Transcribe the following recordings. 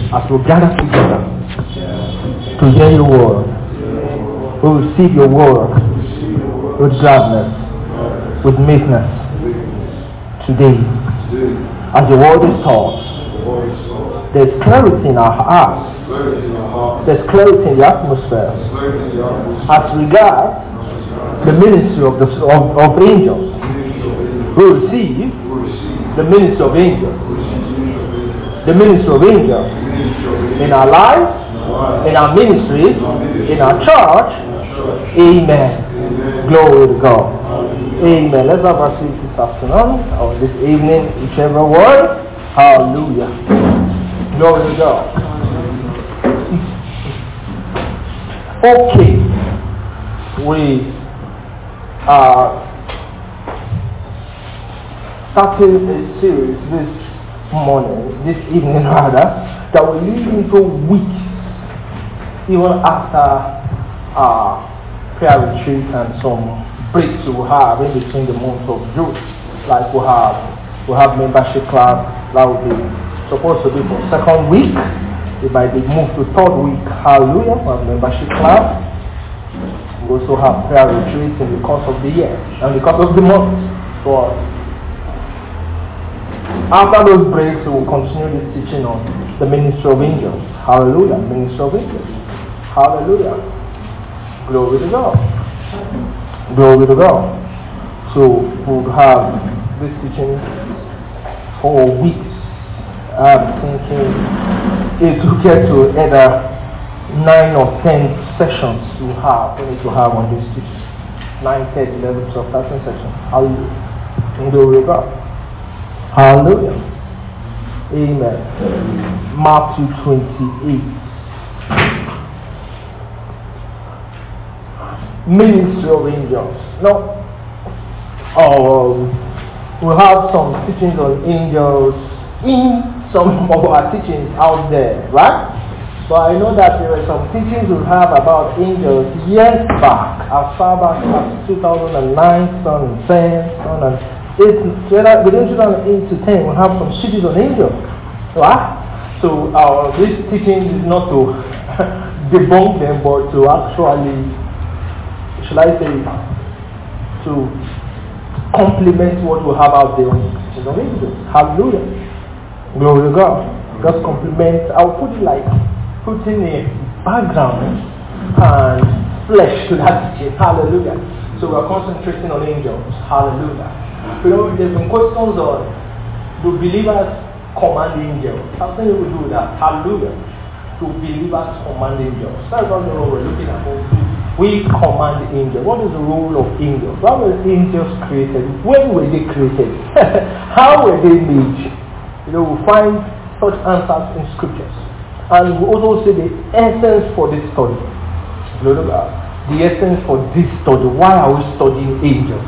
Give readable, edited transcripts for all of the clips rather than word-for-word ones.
as we gather together to hear your word. We receive your word with gladness, with meekness today. As the word is taught, there's clarity in our hearts. There's clarity in the atmosphere as regards the ministry of angels. We receive the ministry of angels. The ministry of angels in our lives, in our ministries, in our church. Amen. Glory to God. Amen. Let's have our seat this afternoon or this evening, whichever word. Hallelujah. Glory to God. Okay. We are starting a series this evening rather, that will lead into weeks, even after our prayer retreat and some breaks we will have in between the month of June. Like we have membership class that will be supposed to be for second week. It might be moved to third week. Hallelujah. We have membership class. We also have prayer retreats in the course of the year and the course of the month. So after those breaks, we will continue this teaching on the ministry of angels. Hallelujah. Ministry of angels. Hallelujah. Glory to God. Glory to God. So we'll have this teaching for weeks. I'm thinking it will get to either 9 or 10 sessions we need to have on this teaching. 9, 10, 11, 12, 13 sessions. Hallelujah. Glory to God. Hallelujah. Amen. Matthew 28. Ministry of angels. Now, we'll have some teachings on angels in some of our teachings out there, right? But I know that there are some teachings we have about angels years back, as far back as 2009, 2010, 2008, within 2008 to 10, we'll have some teachings on angels, right? So this teaching is not to debunk them, but to actually, shall I say, to complement what we have out there on angels. Hallelujah. Glory to God. Just complement. I'll put it like putting a background and flesh to that teaching. Hallelujah. So we're concentrating on angels. Hallelujah. You know, there's some questions on, do believers command angels? How can we do that? Hallelujah. Do believers command angels? That's not the role we're looking at. We command angels. What is the role of angels? How were angels created? When were they created? How were they made? You know, we find such answers in scriptures. And we also see the essence for this study. The essence for this study. Why are we studying angels?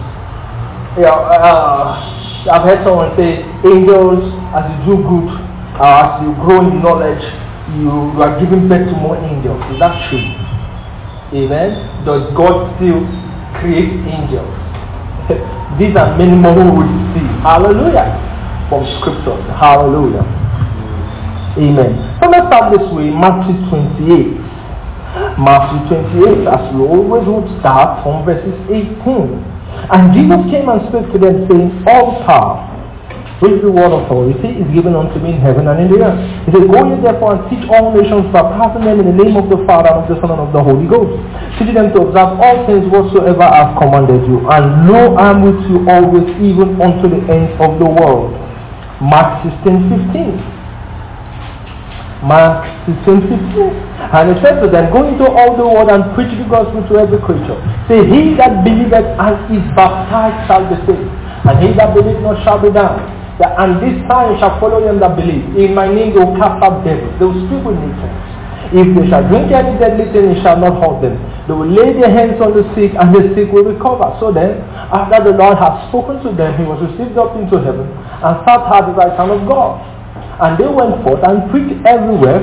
I've heard someone say, angels, as you do good, as you grow in knowledge, you are giving birth to more angels. Is that true? Amen. Does God still create angels? These are many more we will see. Hallelujah. From scriptures. Hallelujah. Amen. So let's start this way. Matthew 28. Matthew 28, as we always would start from verses 18. And Jesus came and spoke to them, saying, all power, which the word authority, is given unto me in heaven and in the earth. He said, go ye therefore and teach all nations, baptizing them in the name of the Father, and of the Son, and of the Holy Ghost, teaching them to observe all things whatsoever I have commanded you. And lo, I am with you always, even unto the end of the world. Mark 16:15. Mark 16:15. And he said to them, go into all the world and preach the gospel to every creature. Say, he that believeth and is baptized shall be saved, and he that believeth not shall be damned. And this sign shall follow them that believe. In my name they will cast out devils. They will speak with new tongues. If they shall drink any deadly thing, it shall not hurt them. They will lay their hands on the sick, and the sick will recover. So then, after the Lord had spoken to them, he was received up into heaven, and sat at the right hand of God. And they went forth and preached everywhere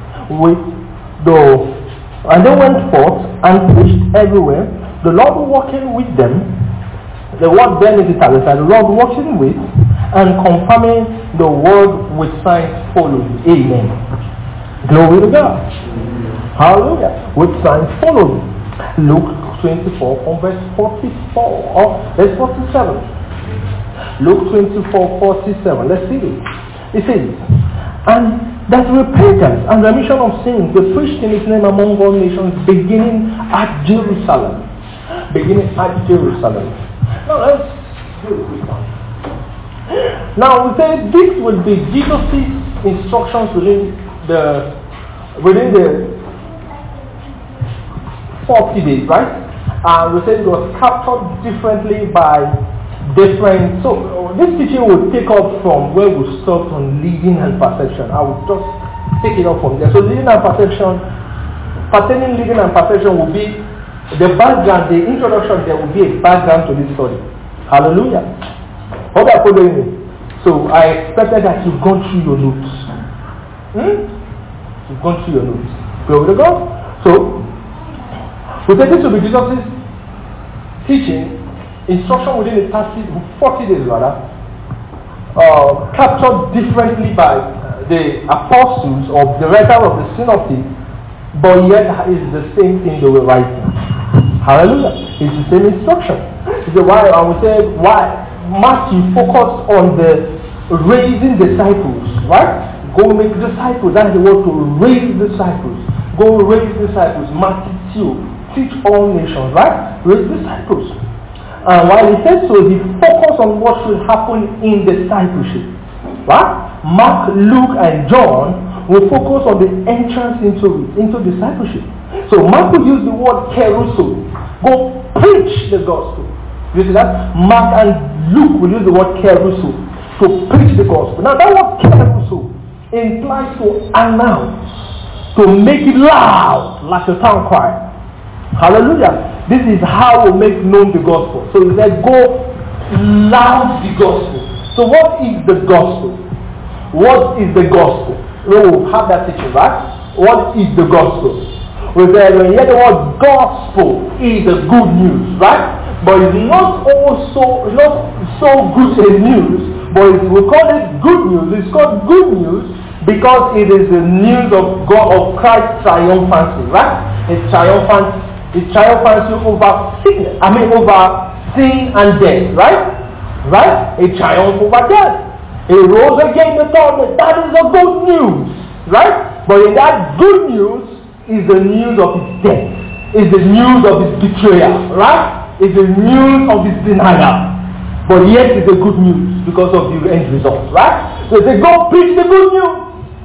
the Lord walking with them. The word then is italics, the Lord walking with and confirming the word with signs following. Amen. Glory to God. Hallelujah. With signs following. Luke 24 from verse verse 47. Luke 24:47. Let's see it. It says, and that repentance and remission of sins were preached in his name among all nations, beginning at Jerusalem. Beginning at Jerusalem. Now let's do a quick one. Now we say this will be Jesus' instructions within the 40 days, right? And we said it was captured differently by different. So this teaching will take up from where we stopped on leading and perception. I will just take it up from there. So leading and perception, pertaining leading and perception will be the background, the introduction. There will be a background to this study. Hallelujah. Hope you are following me. So I expected that you've gone through your notes. You've gone through your notes. Glory to God. So we say this will be Jesus' teaching, instruction within the 40 days rather, captured differently by the apostles or the writer of the synoptics, but yet is the same thing they were writing. Hallelujah. It's the same instruction. It's why I would say why Matthew focused on the raising disciples, right? Go make disciples. That's the word, to raise disciples. Go raise disciples. Matthew 2, teach all nations, right? Raise disciples. And while he said so, he focused on what should happen in discipleship, right? Mark, Luke, and John will focus on the entrance into discipleship. So Mark will use the word keruso. Go preach the gospel. You see that? Mark and Luke will use the word keruso, to preach the gospel. Now that word keruso implies to announce, to make it loud, like a town crier. Hallelujah. This is how we make known the gospel. So he said, go loud the gospel. So what is the gospel? What is the gospel? We will have that teaching, right? What is the gospel? We said, when you hear the word gospel, is the good news, right? But it's not so good a news, but we call it good news. It's called good news because it is the news of God, of Christ's triumphancy, right? It's triumphancy over sickness. Over sin and death, right? Right? A triumph over death. He rose again the third day. That is the good news, right? But in that good news is the news of his death. Is the news of his betrayal, right? Is the news of his denial. But yet it's the good news because of the end result, right? So they go preach the good news.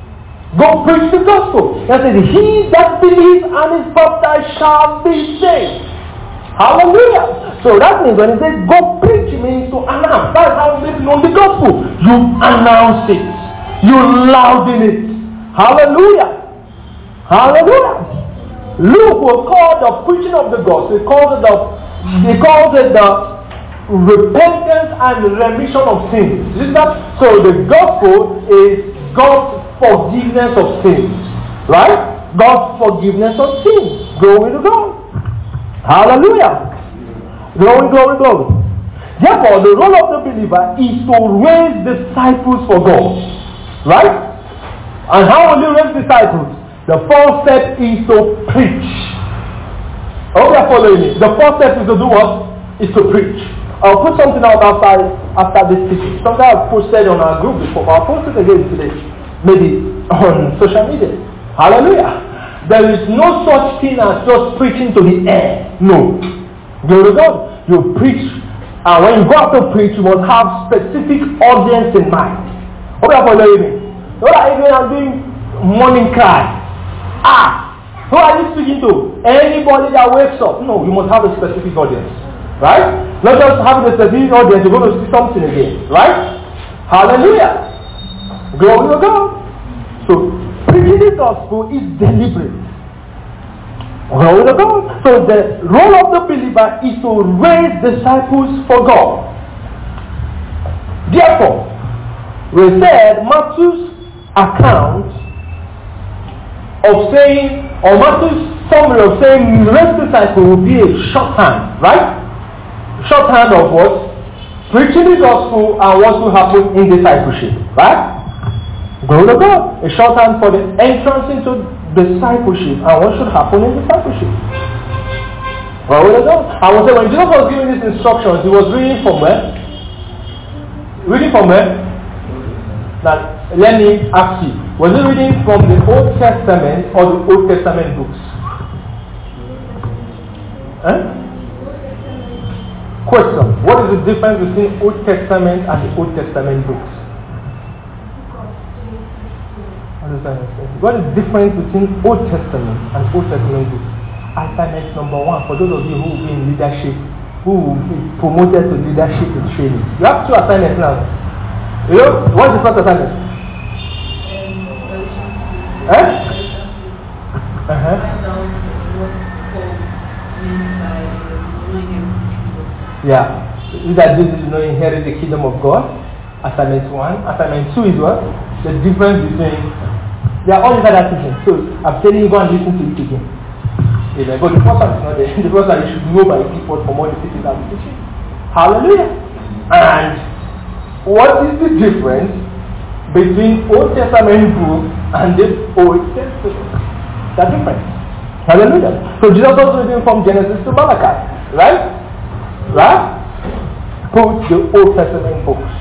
Go preach the gospel. That says, he that believes and is baptized shall be saved. Hallelujah. So that means when it says go preach, it means to announce. That's how we make known the gospel. You announce it. You louden it. Hallelujah. Hallelujah. Luke will call the preaching of the gospel, he calls it the repentance and remission of sins. Isn't that? So the gospel is God's forgiveness of sins. Right? God's forgiveness of sins. Glory to God. Hallelujah. Glory, glory, glory. Therefore, the role of the believer is to raise disciples for God. Right? And how will you raise disciples? The first step is to preach. I hope you are following me. The first step is to do what? Is to preach. I'll put something out outside after this teaching. Something I've posted on our group before, but I'll post it again today. Maybe on social media. Hallelujah. There is no such thing as just preaching to the air. No. Glory to God. You preach, and when you go out to preach, you must have specific audience in mind. Hope you are following me. What are you doing morning cry? Who are you speaking to? Anybody that wakes up. No, you must have a specific audience. Right? Not just having a specific audience, you're going to see something again. Right? Hallelujah. Glory to God. So, preaching the gospel is deliberate. Glory to God. So, the role of the believer is to raise disciples for God. Therefore, we said Matthew's account of saying, or Matthew's summary of saying raise disciples will be a shorthand, right? Shorthand of what? Preaching the gospel and what will happen in discipleship, right? Glory to God. A shorthand for the entrance into discipleship and what should happen in discipleship. Glory to God. I will say when Jesus was giving these instructions, he was reading from where? Reading from where? Now, let me ask you. Was he reading from the Old Testament or the Old Testament books? Question. What is the difference between Old Testament and the Old Testament books? What is the difference between Old Testament and Old Testament books? Assignment number 1, for those of you who will be in leadership, who will be promoted to leadership in training. You have 2 assignments now. You know, what is the first assignment? Yeah. You that do this, inherit the kingdom of God. Assignment 1. Assignment 2 is what? The difference between... They are all inside that teaching. So, I'm telling you, go and listen to it again. Amen. But the first one is not there. The first one you should know by default from all the teachings I'm teaching. Hallelujah. And what is the difference between Old Testament book and the Old Testament? That's different. Hallelujah. So Jesus was reading from Genesis to Malachi. Right? Right? Put the Old Testament books.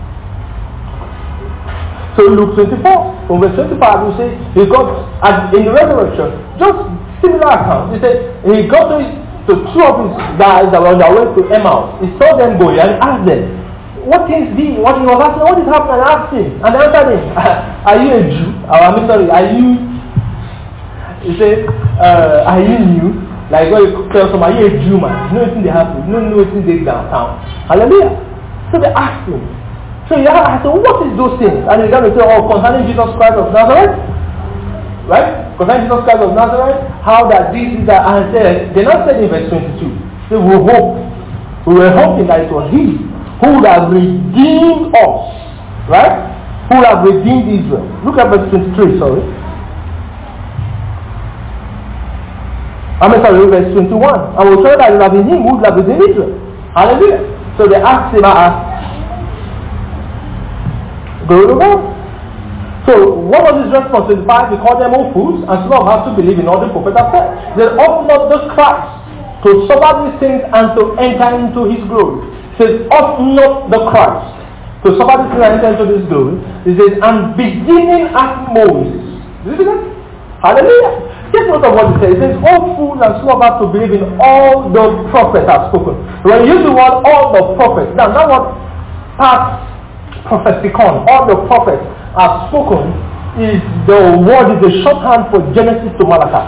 So Luke 24, from verse 25, we say, he got, in the resurrection, just similar account. He said, he got to 2 of his guys that were on their way to Emmaus. He saw them going and asked them, what is this? What he was asking, what is happening? And asked him. And they answered him, are you a Jew? Are you, he said, are you new? Like when you tell somebody, are you a Jew man? You know anything they have to, you know anything they downtown. Hallelujah. So they asked him. So I said, what is those things? And he's going to say, concerning Jesus Christ of Nazareth. Right? Concerning Jesus Christ of Nazareth, how that this is that. And they not said in verse 22. They will hope. We were hoping that it was he who would have redeemed us. Right? Who would have redeemed Israel. Look at verse 23, sorry. Verse 21. And we'll show that it would have been him who would have redeemed Israel. Hallelujah. So they asked him, glory to God. So what was his response? In 5, he called them all fools and still have to believe in all the prophets have said. They ought not the Christ to suffer these things and to enter into his glory. He says, ought not the Christ to suffer these things and enter into his glory. He says, and beginning at Moses. Did you see that? Hallelujah. Take note of what he says. He says, all fools and slow have to believe in all the prophets have spoken. When you use the word all the prophets, now that what past prophesicon, all the prophets have spoken, is the word is a shorthand for Genesis to Malachi.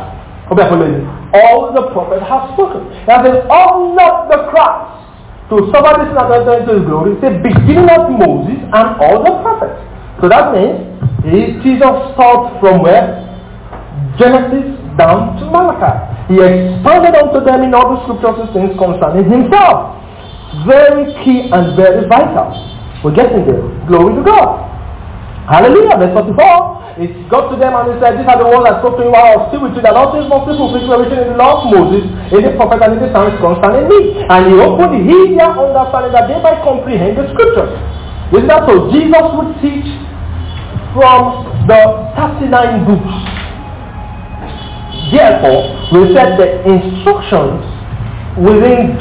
All the prophets have spoken. That is all not the Christ to suffer this and enter into his glory. It's the beginning of Moses and all the prophets. So that means Jesus starts from where? Genesis down to Malachi. He expounded unto them in all the scriptures and things concerning himself. Very key and very vital. We're getting there. Glory to God. Hallelujah. Verse 44. It got to them and he said, these are the words I spoke to you while I was still with you, that all things must be fulfilled which were written in the law of Moses, in the prophet and in the Psalms concerning me. And he opened his their understanding that they might comprehend the scriptures. Isn't that so? Jesus would teach from the 39 books. Therefore, we said the instructions within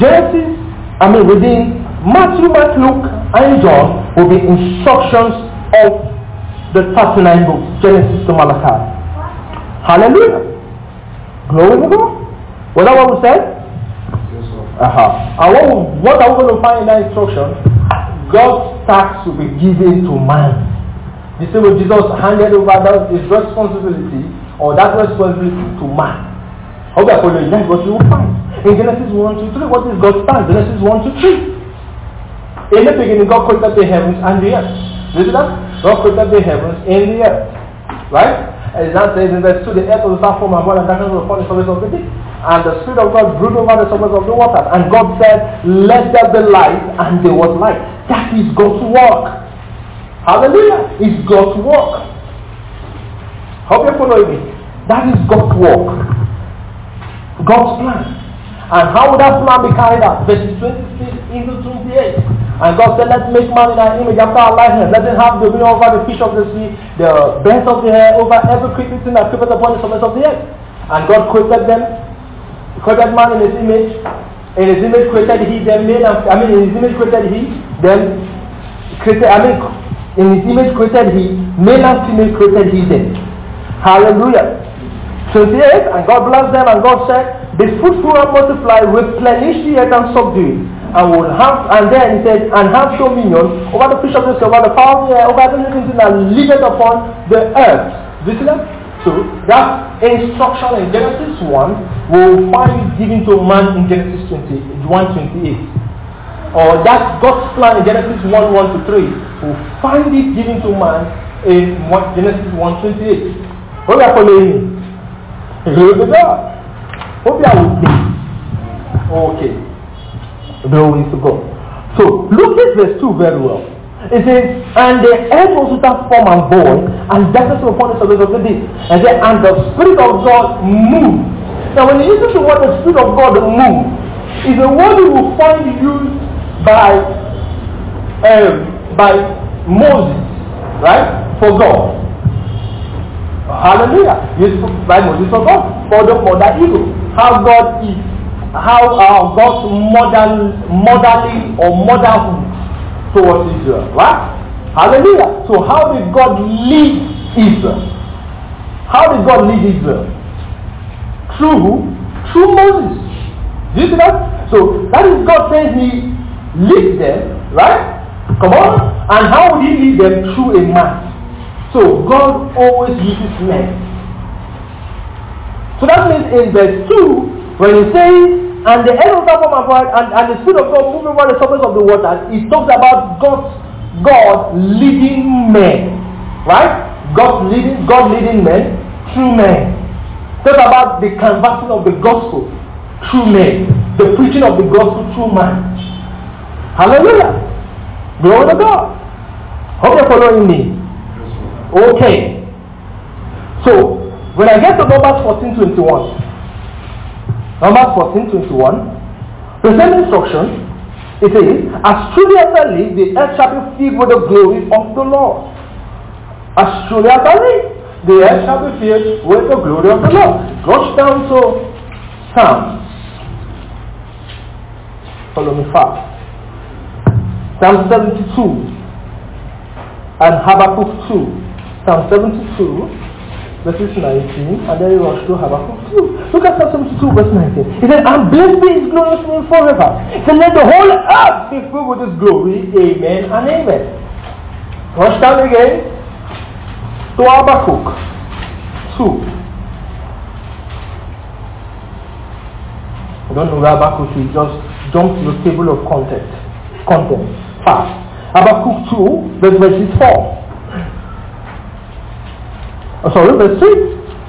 within Matthew, Mark, Luke, and John will be instructions of the 39 books, Genesis to Malachi. Hallelujah. Glory to God. Was that what we said? Yes, sir. And what are we going to find in that instruction? God's task will be given to man. The same way Jesus handed over his responsibility, or that responsibility to man. How do I follow you? That's what you will find. In Genesis 1 to 3, what is God's task? Genesis 1 to 3. In the beginning, God created the heavens and the earth. Listen to that? God created the heavens and the earth. Right? As that says in verse 2, the earth was without form and void, and darkness was upon the surface of the deep. And the Spirit of God brooded over the surface of the waters. And God said, let there be light, and there was light. That is God's work. Hallelujah. It's God's work. Hope you're following me. That is God's work. God's plan. And how would that plan be carried out? Verses 26 into 28. And God said, let's make man in our image after our likeness. Let him have dominion over the fish of the sea, the birds of the air, over every creeping thing that creepeth upon the surface of the earth. And God created them, created man in his image. In his image created he them, in his image created he them, in his image created he, male and female created he them. Hallelujah. 28, and God blessed them, and God said, be fruitful and multiply, replenish the earth and subdue it. And then he said, and have dominion over the fish of the sea, over the fowl of the air, over every living thing that liveth upon the earth. You see that? So that instruction in Genesis 1 will find it given to man in Genesis 1:28. Or that God's plan in Genesis 1:1-3 will find it given to man in Genesis 1:28. Hope you are following me. Hope you are with me. Okay. Glory to God. So look at verse 2 very well. It says, and the earth was without form and void, and darkness was upon the surface of the deep. And then, and the Spirit of God moved. Now when you listen to what the Spirit of God moved, is a word you will find used by Moses, right? For God. Hallelujah. Used by Moses for God. For the mother eagle. How God is. How God's motherly or motherhood towards Israel, right? Hallelujah. So how did God lead Israel? How did God lead Israel? Through who? Through Moses. Do you see that? So that is God saying he leads them, right? Come on. And how would he lead them? Through a man. So God always uses men. So that means in verse 2, when he says, and the earth was formed and void, and the Spirit of God moved over the surface of the waters, it talks about God leading men. Right? God leading men through men. It talks about the canvassing of the gospel through men. The preaching of the gospel through man. Hallelujah. Glory to God. Hope you're following me. Okay. So, when I get to Numbers 14:21, Numbers 14:21, the same instruction, it says, as truly as I live, the earth shall be filled with the glory of the Lord. As truly as I live, the earth shall be filled with the glory of the Lord. Goes down to Psalms. Follow me fast. Psalm 72 and Habakkuk 2. Psalm 72. Verses 19, and then he rush to Habakkuk 2. Look at Psalm 72, verse 19. He said, and blessed be his glorious name forever. He said, let the whole earth be filled with his glory. Amen and amen. Rush down again to Habakkuk 2. I don't know where Habakkuk is, just jump to the table of content. Fast. Habakkuk 2, verses 4. Verse 3.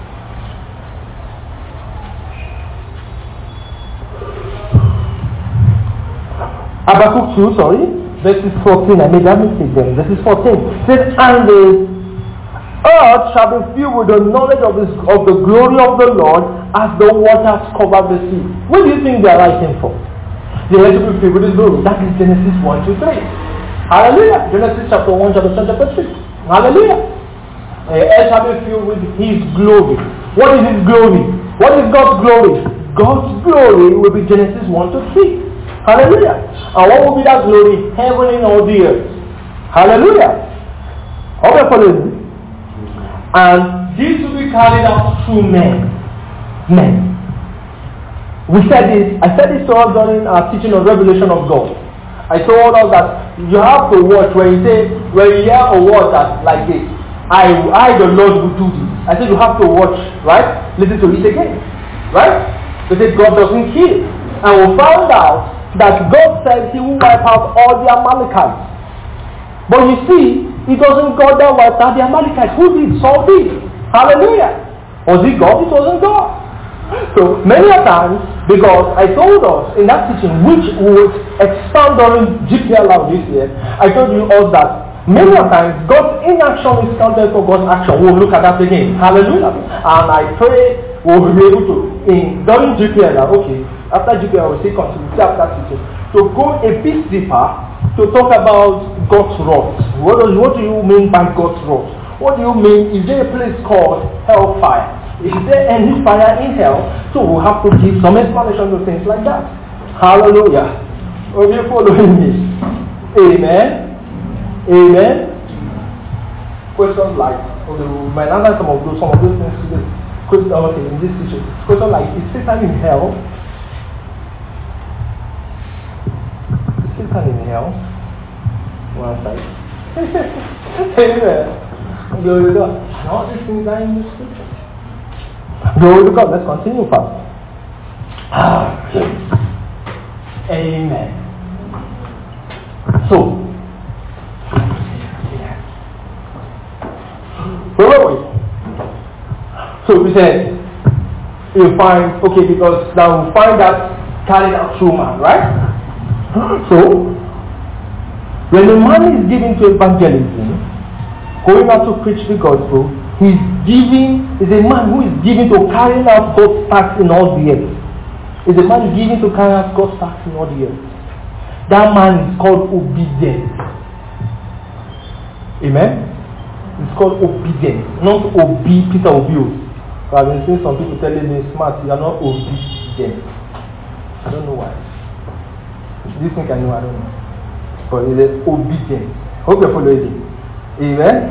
Habakkuk 2, verses 14. I made that mistake then. Verses 14 says, and the earth shall be filled with the knowledge of the glory of the Lord as the waters cover the sea. What do you think they are writing for? The earth will be filled with his glory. That is Genesis 1-3. Hallelujah. Genesis chapter 1, chapter 10, chapter 3. Hallelujah. The earth shall be filled with his glory. What is his glory? What is God's glory? God's glory will be Genesis 1-3. Hallelujah. And what will be that glory? Heaven and all the earth. Hallelujah. Okay, and this will be carried out through men. Men. I said this to us during our teaching on revelation of God. I told us that you have to watch when you hear a word that's like this. I the Lord will do this. I said you have to watch, right? Listen to it again. Right? Because God doesn't kill. And we found out that God said he will wipe out all the Amalekites. But you see, it wasn't God that wiped out the Amalekites. Who did? Saul did. Hallelujah. Was it God? It wasn't God. So many a times, because I told us in that teaching, which we would expound during GPL this year, I told you all that many a times God's inaction is counted for God's action. We'll look at that again. Hallelujah. And I pray we'll be able to, during GPL, okay, after GPL we'll see continue after teaching, to go a bit deeper to talk about God's wrath. What do you mean by God's wrath? What do you mean? Is there a place called hellfire? Is there any fire in hell? So we'll have to give some explanation to things like that. Hallelujah. Are you following me? Amen. Amen. Questions like, okay, we might answer some of those things today. Okay, in this teaching. Question like, is Satan in hell? Is Satan in hell? One side. Amen. Glory to God. And all these things are in the scripture. Glory to God. Let's continue fast. Amen. So, where were we? So we said, you find, okay, because now we find that carried out through man, right? So, when a man is given to evangelism, going out to preach the gospel, is a man who is given to carry out God's task in all the earth. Is a man given to carry out God's task in all the earth. That man is called obedient. Amen? It's called obedience, not Peter Obio. I've been seeing some people telling me smart, you are not obedient. I don't know why. Do you think I know? I don't know. But it is obedience. Hope you're following it. Amen?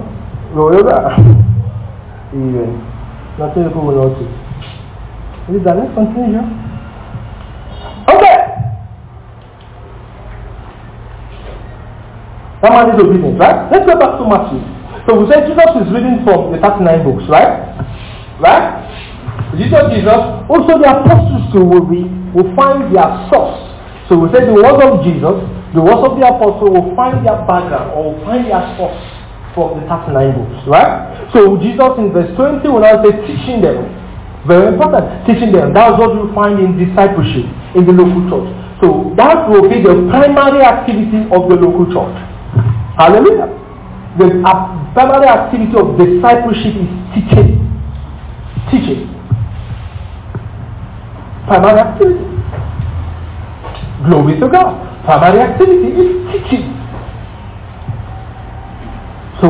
Amen. Nothing people will not do. Is that let's continue? Okay. That man is obedient, right? Let's go back to Matthew. So we said Jesus is reading from the 39 books, right? Right? Jesus, also the apostles too will find their source. So we said the words of Jesus, the words of the apostle will find their background or will find their source from the 39 books, right? So Jesus in verse 20 will now say teaching them. Very important, teaching them. That's what you find in discipleship in the local church. So that will be the primary activity of the local church. Hallelujah. The primary activity of discipleship is teaching. Teaching. Primary activity. Glory to God. Primary activity is teaching. So,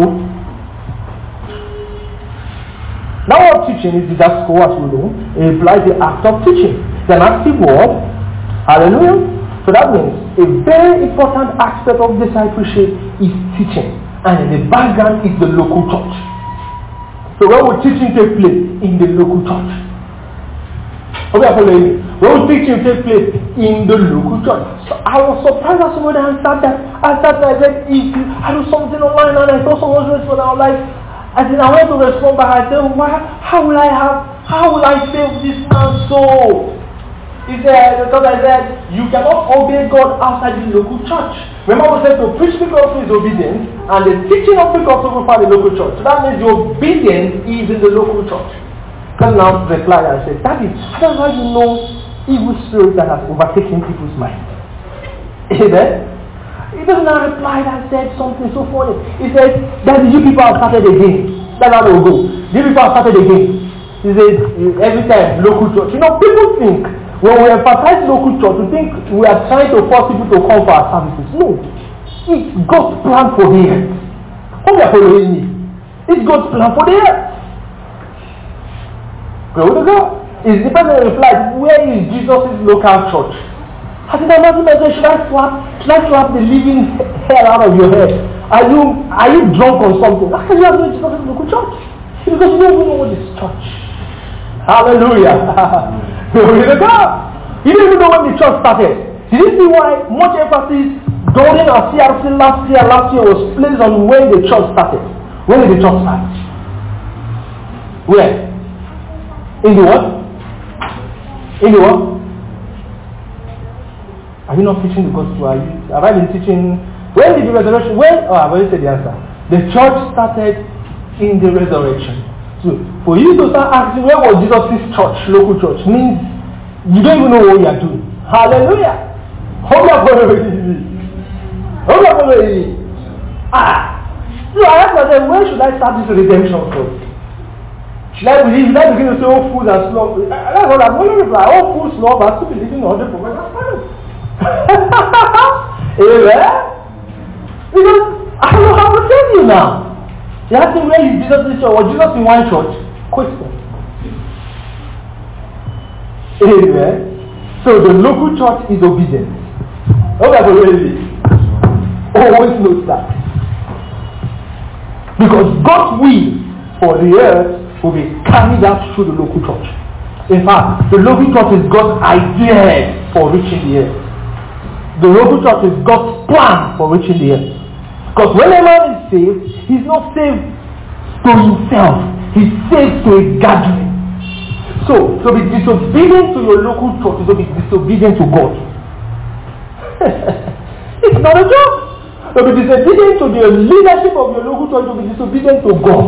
now what teaching is didactical, as we know. It implies the act of teaching. It's an active word. Hallelujah. So that means a very important aspect of discipleship is teaching. And in the background is the local church. So where will teaching take place? In the local church. Okay, where will teaching take place? In the local church. So I was surprised as someone answered that. I said, if I do something online and I saw someone's response, I was like, I went to respond back. I said, how will I save this man's soul? He said, because I said, you cannot obey God outside the local church. Remember we said to preach the gospel is obedience, and the teaching of the gospel will find the local church. So that means the obedience is in the local church. Can now reply and say, that is how you know evil spirit that has overtaken people's minds. Amen? He doesn't now reply and said something so funny. He said, that you people have started again. That's how they will go. You people have started again. He says, every time, local church. You know, people think, when we emphasize local church, we think we are trying to force people to come for our services. No. It's God's plan for the earth. How are you following me? It's God's plan for the earth. Glory to God. It's the person replied, where is Jesus' local church? I said, should I slap the living hair out of your head? Are you drunk on something? How can you have no Jesus' local church? Because you don't even know what is church. Hallelujah. Glory to God. You didn't even know when the church started. Did you see why much emphasis during our CRC last year was placed on when the church started? When did the church start? Where? In the what? In the what? Are you not teaching the gospel? Have I been teaching? When did the resurrection? I've already said the answer. The church started in the resurrection. So, for you to start asking where was Jesus' church, local church, means you don't even know what you are doing. Hallelujah! Hold up for me. Hold up for me. So I asked myself, where should I start this redemption from? Should I begin to say, oh, fools and slow? That's what I'm going to reply. Oh, fools, slow, but still believing in 100 prophets. Amen? Because I don't know how to tell you now. You ask me where is Jesus in church or Jesus in one church? Question. Amen? So the local church is obedient. Always knows that. Because God's will for the earth will be carried out through the local church. In fact, the local church is God's idea for reaching the earth. The local church is God's plan for reaching the earth. Because when a man is saved, he's not saved to himself. He's saved to a gathering. So, to be disobedient to your local church is to be disobedient to God. It's not a job. To be disobedient to the leadership of your local church, to be disobedient to God.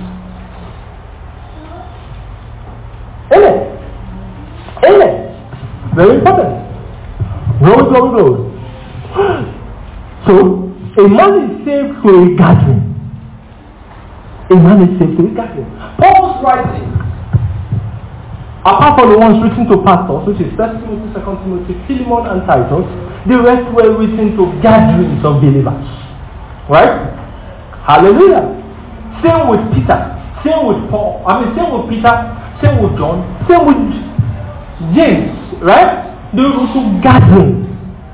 Amen. Amen. Very important. Glory, glory, glory. So, a man is saved to a gathering. A man is saved to a gathering. Paul's writing, apart from the ones written to pastors, which is 1 Timothy, 2 Timothy, Philemon, and Titus, the rest were written to gatherings of believers. Right? Hallelujah. Same with Peter. Same with Paul. Same with Peter. Same with John. Same with James. Right? They were to gatherings.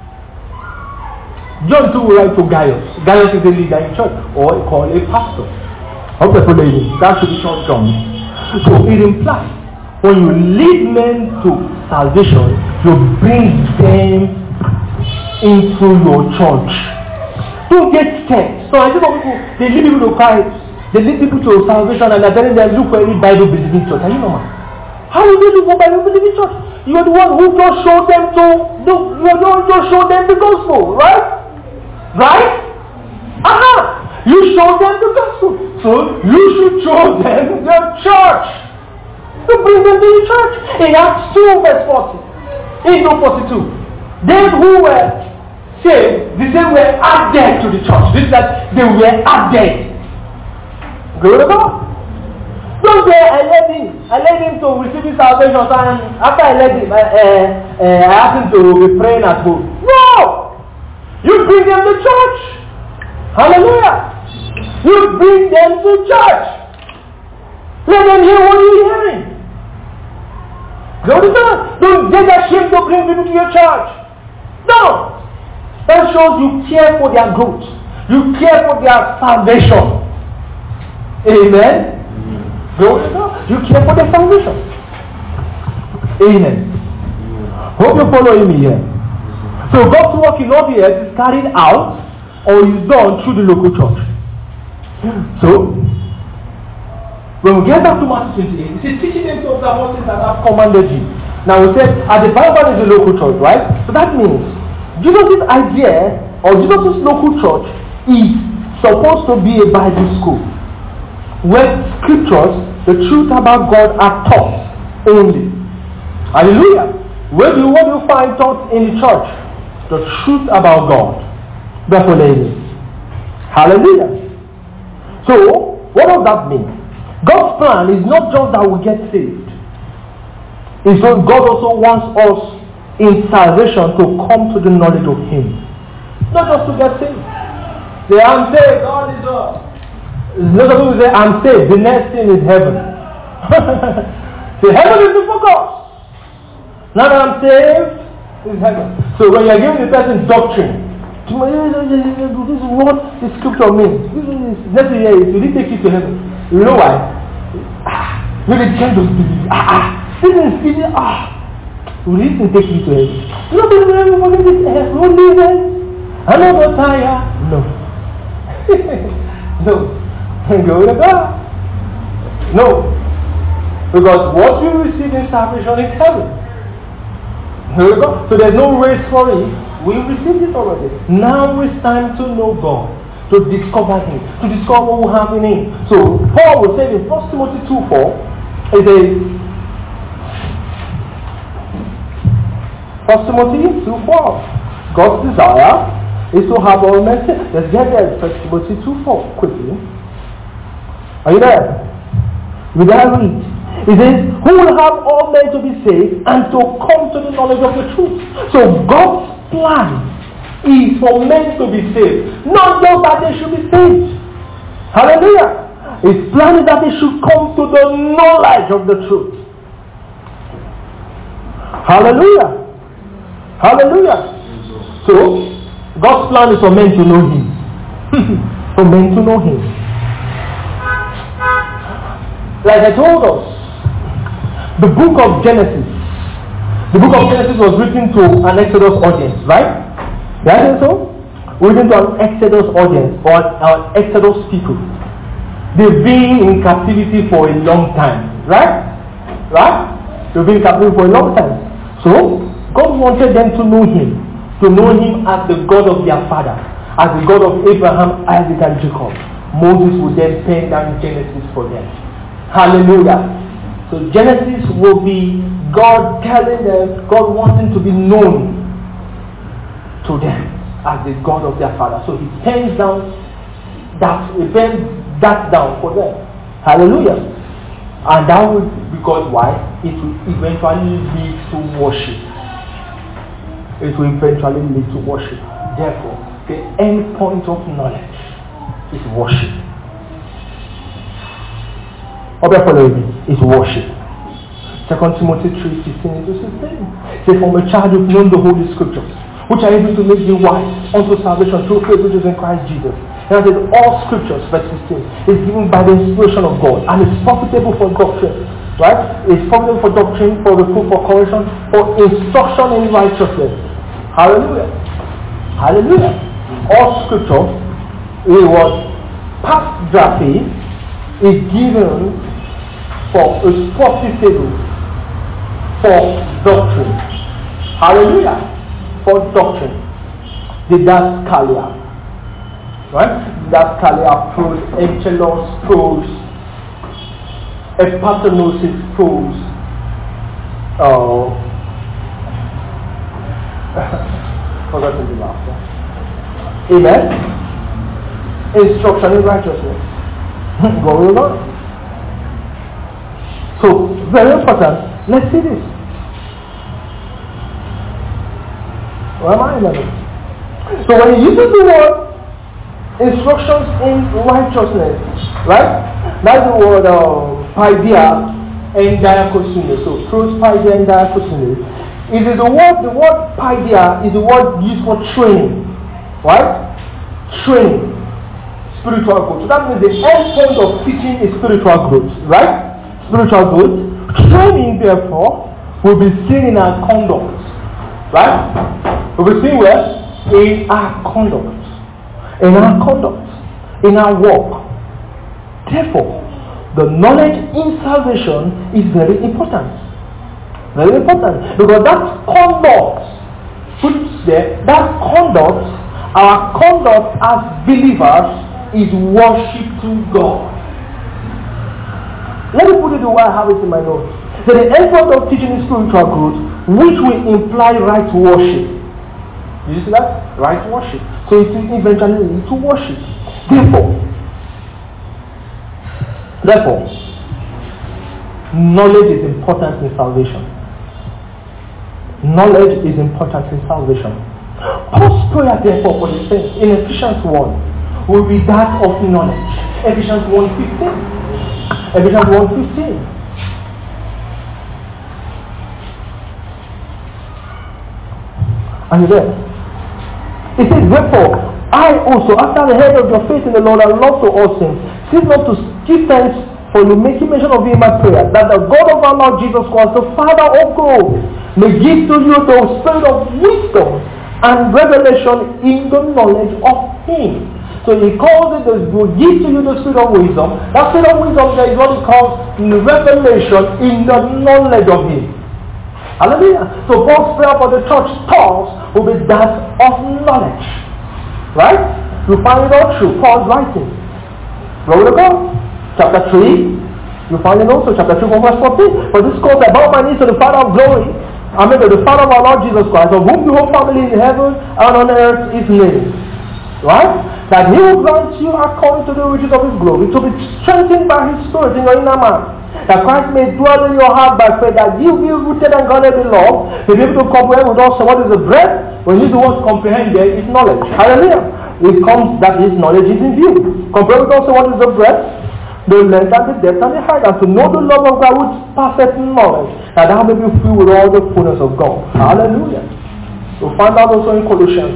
John too will write to Gaius. Gaius is a leader in church, or called a pastor. Okay, for ladies, that should be short John. So it implies when you lead men to salvation, you bring them into your church. Don't get scared. So I see some people, they lead people to Christ, they lead people to salvation, and they're telling them, look for any Bible believing church. Are you normal? How will you look for Bible believing church? You are the one who just showed them the gospel, right? Right? You show them the gospel. So you should show them the church. To bring them to the church. In Acts 2 verse 40. In 42. They who were saved, they were added to the church. This is that they were added. Glory to God. Don't say I led him to receive his salvation, and after I led him, I asked him to be praying at home. No! You bring them to church. Hallelujah. You bring them to church. Let them hear what you're hearing. Go to church. Don't get ashamed to bring people to your church. No. That shows you care for their growth. You care for their salvation. Amen. Go to church. You care for their salvation. Amen. Hope you're following me here. So God's work in all the earth is carried out or is done through the local church. So, when we get back to Matthew 28, it says, teaching them to observe all things that I have commanded you. Now we said, at the Bible is the local church, right? So that means, Jesus' idea, or Jesus' local church, is supposed to be a Bible school, where scriptures, the truth about God, are taught only. Hallelujah! What do you find taught in the church? The truth about God. Therefore, ladies. Hallelujah. So, what does that mean? God's plan is not just that we get saved. It's that God also wants us in salvation to come to the knowledge of Him. Not just to get saved. Say, I'm saved. God is up. Those people say, I'm saved. The next thing is heaven. Say, heaven is the focus. Now that I'm saved, it's heaven. So when you're giving the person doctrine, this is what the scripture means. Next year, it will take you to heaven. You know why? Maybe the child doesn't believe. This is easy. Will it take you to heaven? You know, everybody is heaven. I'm not tired. No. No. Go to God. No. Because what you receive in salvation is heaven. Here we go. So there's no race for it. We received it already. Now it's time to know God, to discover Him, to discover what we have in Him. So Paul will say in 1 Timothy 2:4, it says, 1 Timothy 2:4, God's desire is to have all men saved. Let's get there. 1 Timothy 2:4 quickly. Are you there? Will I read? It says, who will have all men to be saved and to come to the knowledge of the truth. So God's plan is for men to be saved. Not just that they should be saved. Hallelujah. His plan is that they should come to the knowledge of the truth. Hallelujah. Hallelujah. So, God's plan is for men to know Him. For men to know Him. Like I told us, the book of Genesis was written to an Exodus audience, right? Yeah, I think so? Written to an Exodus audience or an Exodus people. They've been in captivity for a long time, right? Right? They've been in captivity for a long time. So, God wanted them to know Him as the God of their father, as the God of Abraham, Isaac, and Jacob. Moses would then pen down Genesis for them. Hallelujah. So Genesis will be God telling them, God wanting to be known to them as the God of their father. So He pens that down for them. Hallelujah. And that would, because why? It will eventually lead to worship. It will eventually lead to worship. Therefore, the end point of knowledge is worship. Is worship. 2 Timothy 3:15-16. Say, from a child you've known the Holy Scriptures, which are able to make you wise unto salvation through faith which is in Christ Jesus. And I said, all Scriptures, verse 16, is given by the inspiration of God and is profitable for doctrine. Right? It's profitable for doctrine, for reproof, for correction, for instruction in righteousness. Hallelujah. Hallelujah. All Scripture, it was past graphy, is given is profitable for doctrine. Hallelujah. For doctrine. The Didaskalia. Right? Didaskalia prose, Echelos prose, Epatenosis prose. Forgotten the last one. Amen. Instruction in righteousness. Glory to God. So, very important. Let's see this. Where am I in? So when he uses the word instructions in righteousness, right? That's the word paidia and diakosune. So pros paidia and diakosune. The word paidia is the word used for training. Right? Training. Spiritual growth. So that means the end point of teaching is spiritual growth. Right? Spiritual growth. Training, therefore, will be seen in our conduct. Right? Will be seen where? In our conduct. In our conduct. In our walk. Therefore, the knowledge in salvation is very important. Very important. Because that conduct, our conduct as believers is worship to God. Let me put it the way I have it in my notes. So the end point of teaching is spiritual growth, which will imply right worship. Did you see that? Right worship. So it will eventually lead to worship. Therefore, knowledge is important in salvation. Knowledge is important in salvation. Paul's prayer, therefore, for the saints in Ephesians 1 will be that of knowledge. Ephesians 1:15. Ephesians 1:15. Are you there? It says, therefore, I also, after the head of your faith in the Lord, and love to all saints, cease not to give thanks for you, making mention of you in my prayer, that the God of our Lord Jesus Christ, the Father of glory, may give to you the spirit of wisdom and revelation in the knowledge of Him. So he calls it, will give to you the spirit of wisdom. That spirit of wisdom there is what he calls revelation in the knowledge of Him. Hallelujah. So Paul's prayer for the church thoughts will be that of knowledge. Right? You find it all through Paul's writing. Glory to God. Chapter 3. You find it also, chapter 2 verse 14. For this calls about my knees to the Father of glory. To the Father of our Lord Jesus Christ, of whom the whole family in heaven and on earth is named. Right? That He will grant you according to the riches of His glory to be strengthened by His Spirit in your inner man. That Christ may dwell in your heart by faith, that you be rooted and grounded in love, to be able to comprehend with us what is the breadth. When you use the word comprehend there, it's knowledge. Hallelujah. It comes that his knowledge is in view. Comprehend with us what is the breadth, the length and the depth and the height, and to know the love of God with perfect knowledge, that thou may be filled with all the fullness of God. Hallelujah. You'll find out also in Philippians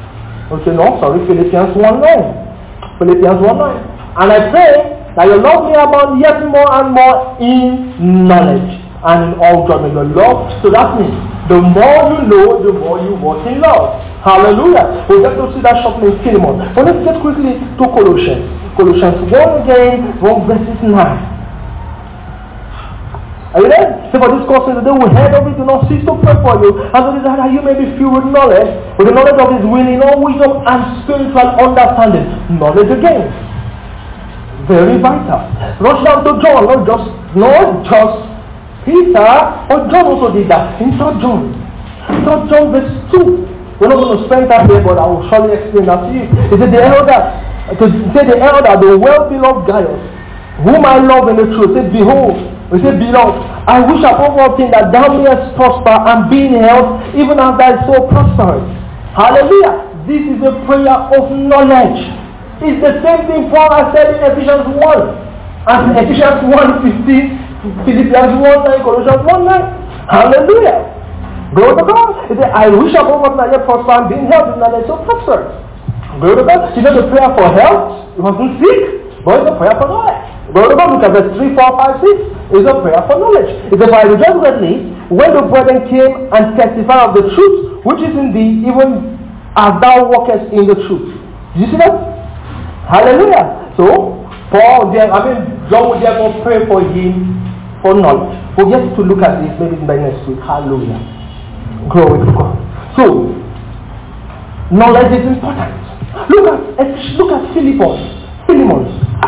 1:9. Philippians 1:9. And I pray that your love may abound yet more and more in knowledge and in all judgment. Your love, so that means the more you know, the more you walk in love. Hallelujah. We'll get to see that shortly in Philemon. But let's get quickly to Colossians. Colossians 1 again, 1 verses 9. Are you there? So for this cause today we heard of it, do not cease to pray for you, and so that you may be filled with knowledge, with the knowledge of his will in all wisdom and spiritual understanding. Knowledge again. Very vital. Rush down to John, not just Peter, but John also did that. In 3 John verse 2. We're not going to spend time here, but I will surely explain that to you. It said the elder, the well-beloved Gaius, whom I love in the truth, said, behold, we say, beloved, I wish above all things that thou mayest prosper and be in health, even as thy soul prospereth. Hallelujah. This is a prayer of knowledge. It's the same thing Paul has said in Ephesians 1. And Ephesians 1:15, Philippians 1:9, Colossians 1:9. Hallelujah. Glory to God. He said, I wish above all that you prosper and be in health, and that so prosper. Glory to God. You know the prayer for health? You wasn't sick, but it's a prayer for knowledge. Glory to God. Look at verse 3, 4, 5, 6. It's a prayer for knowledge. It says, for I rejoice greatly when the brethren came and testified of the truth, which is in thee, even as thou walkest in the truth. Do you see that? Hallelujah. So, John would therefore pray for him for knowledge. We'll get to look at this maybe by next week. Hallelujah. Glory to God. So, knowledge is important. Look at Philemon.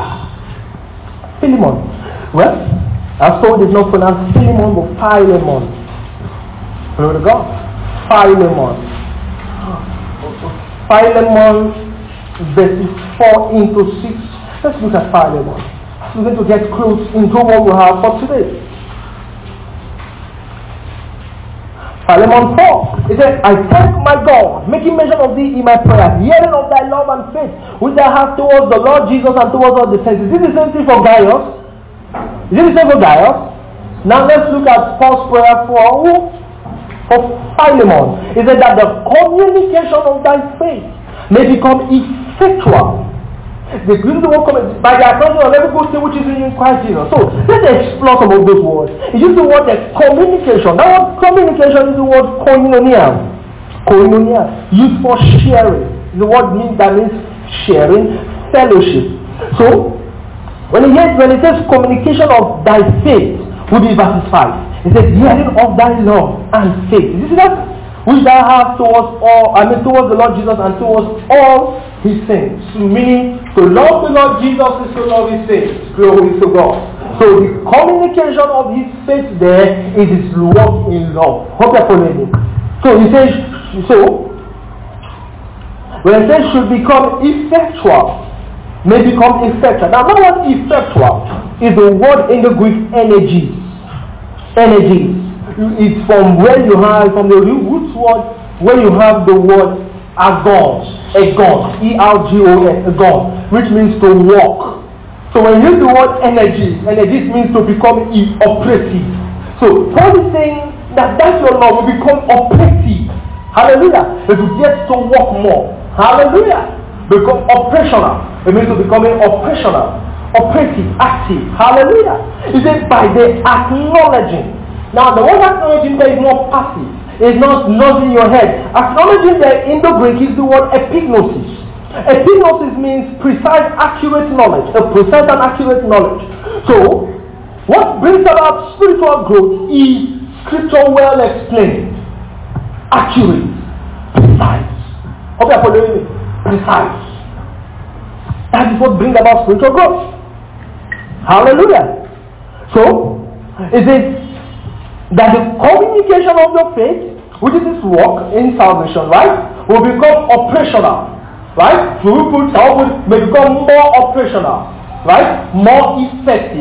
Well, our soul is not pronounced Philemon, but Philemon. Glory to God. Philemon, verses 4 into 6. Let's look at Philemon. We're going to get close into what we have for today. Philemon 4. It says, I thank my God, making mention of thee in my prayer, hearing of thy love and faith, which I have towards the Lord Jesus and towards all the saints. Is this the same thing for Gaius? Now let's look at Paul's prayer for Philemon. It said that the communication of thy faith may become effectual. The Greek word by the account of every good thing which is in Christ Jesus. So let's explore some of those words. It uses the word communication. That word communication is the word koinonia. Used for sharing. The word means sharing, fellowship. So when it says communication of thy faith, would be verses 5. It says hearing of thy love and faith. You see that? Which thou have towards the Lord Jesus and towards all his saints. Meaning, to love the Lord Jesus is to love his saints. Glory to God. So the communication of his faith there is his walk in love. Hope you're following me. So he says, when it says should become effectual, may become effectual. Now that word effectual is the word in the Greek energy. It's from where you have, from the root word, where you have the word agon, E-R-G-O-S, agon, which means to walk. So when you use the word energy means to become operative. So Paul is saying that your love will become operative. Hallelujah. It will get to work more. Hallelujah. Become operational. It means to becoming operational, operative, active. Hallelujah. It says by the acknowledging. Now the word acknowledging there is not passive. It's not nodding your head. Acknowledging there in the Greek is the word epignosis. Epignosis means precise, accurate knowledge. A precise and accurate knowledge. So, what brings about spiritual growth is scripture well explained. Accurate. Precise. Hope you are following me. Precise. That is what brings about spiritual growth. Hallelujah. So, it is that the communication of your faith, which is this work in salvation, right, will become operational, right? So we may become more operational, right, more effective,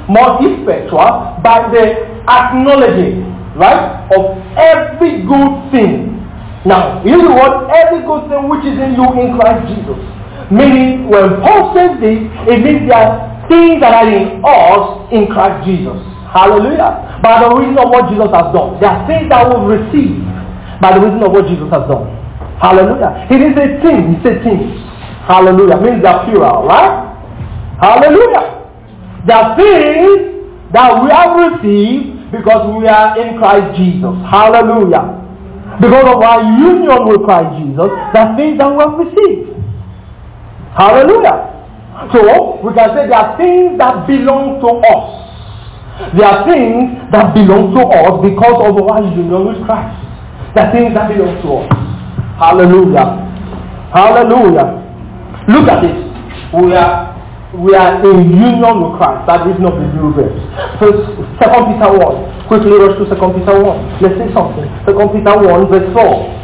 more effectual by the acknowledging, right, of every good thing. Now, here's the word, every good thing which is in you in Christ Jesus. Meaning, when Paul says this, it means there are things that are in us in Christ Jesus. Hallelujah. By the reason of what Jesus has done. There are things that we'll receive by the reason of what Jesus has done. Hallelujah. He didn't say things, he said things. Hallelujah. Means they're plural, right? Hallelujah. There are things that we have received because we are in Christ Jesus. Hallelujah. Because of our union with Christ Jesus, there are things that we have received. Hallelujah. So, we can say there are things that belong to us. There are things that belong to us because of our union with Christ. There are things that belong to us. Hallelujah. Hallelujah. Look at this. We are in union with Christ. That is not the new verse. First, 2 Peter 1. Quickly rush to 2 Peter 1. Let's say something. 2 Peter 1 verse 4.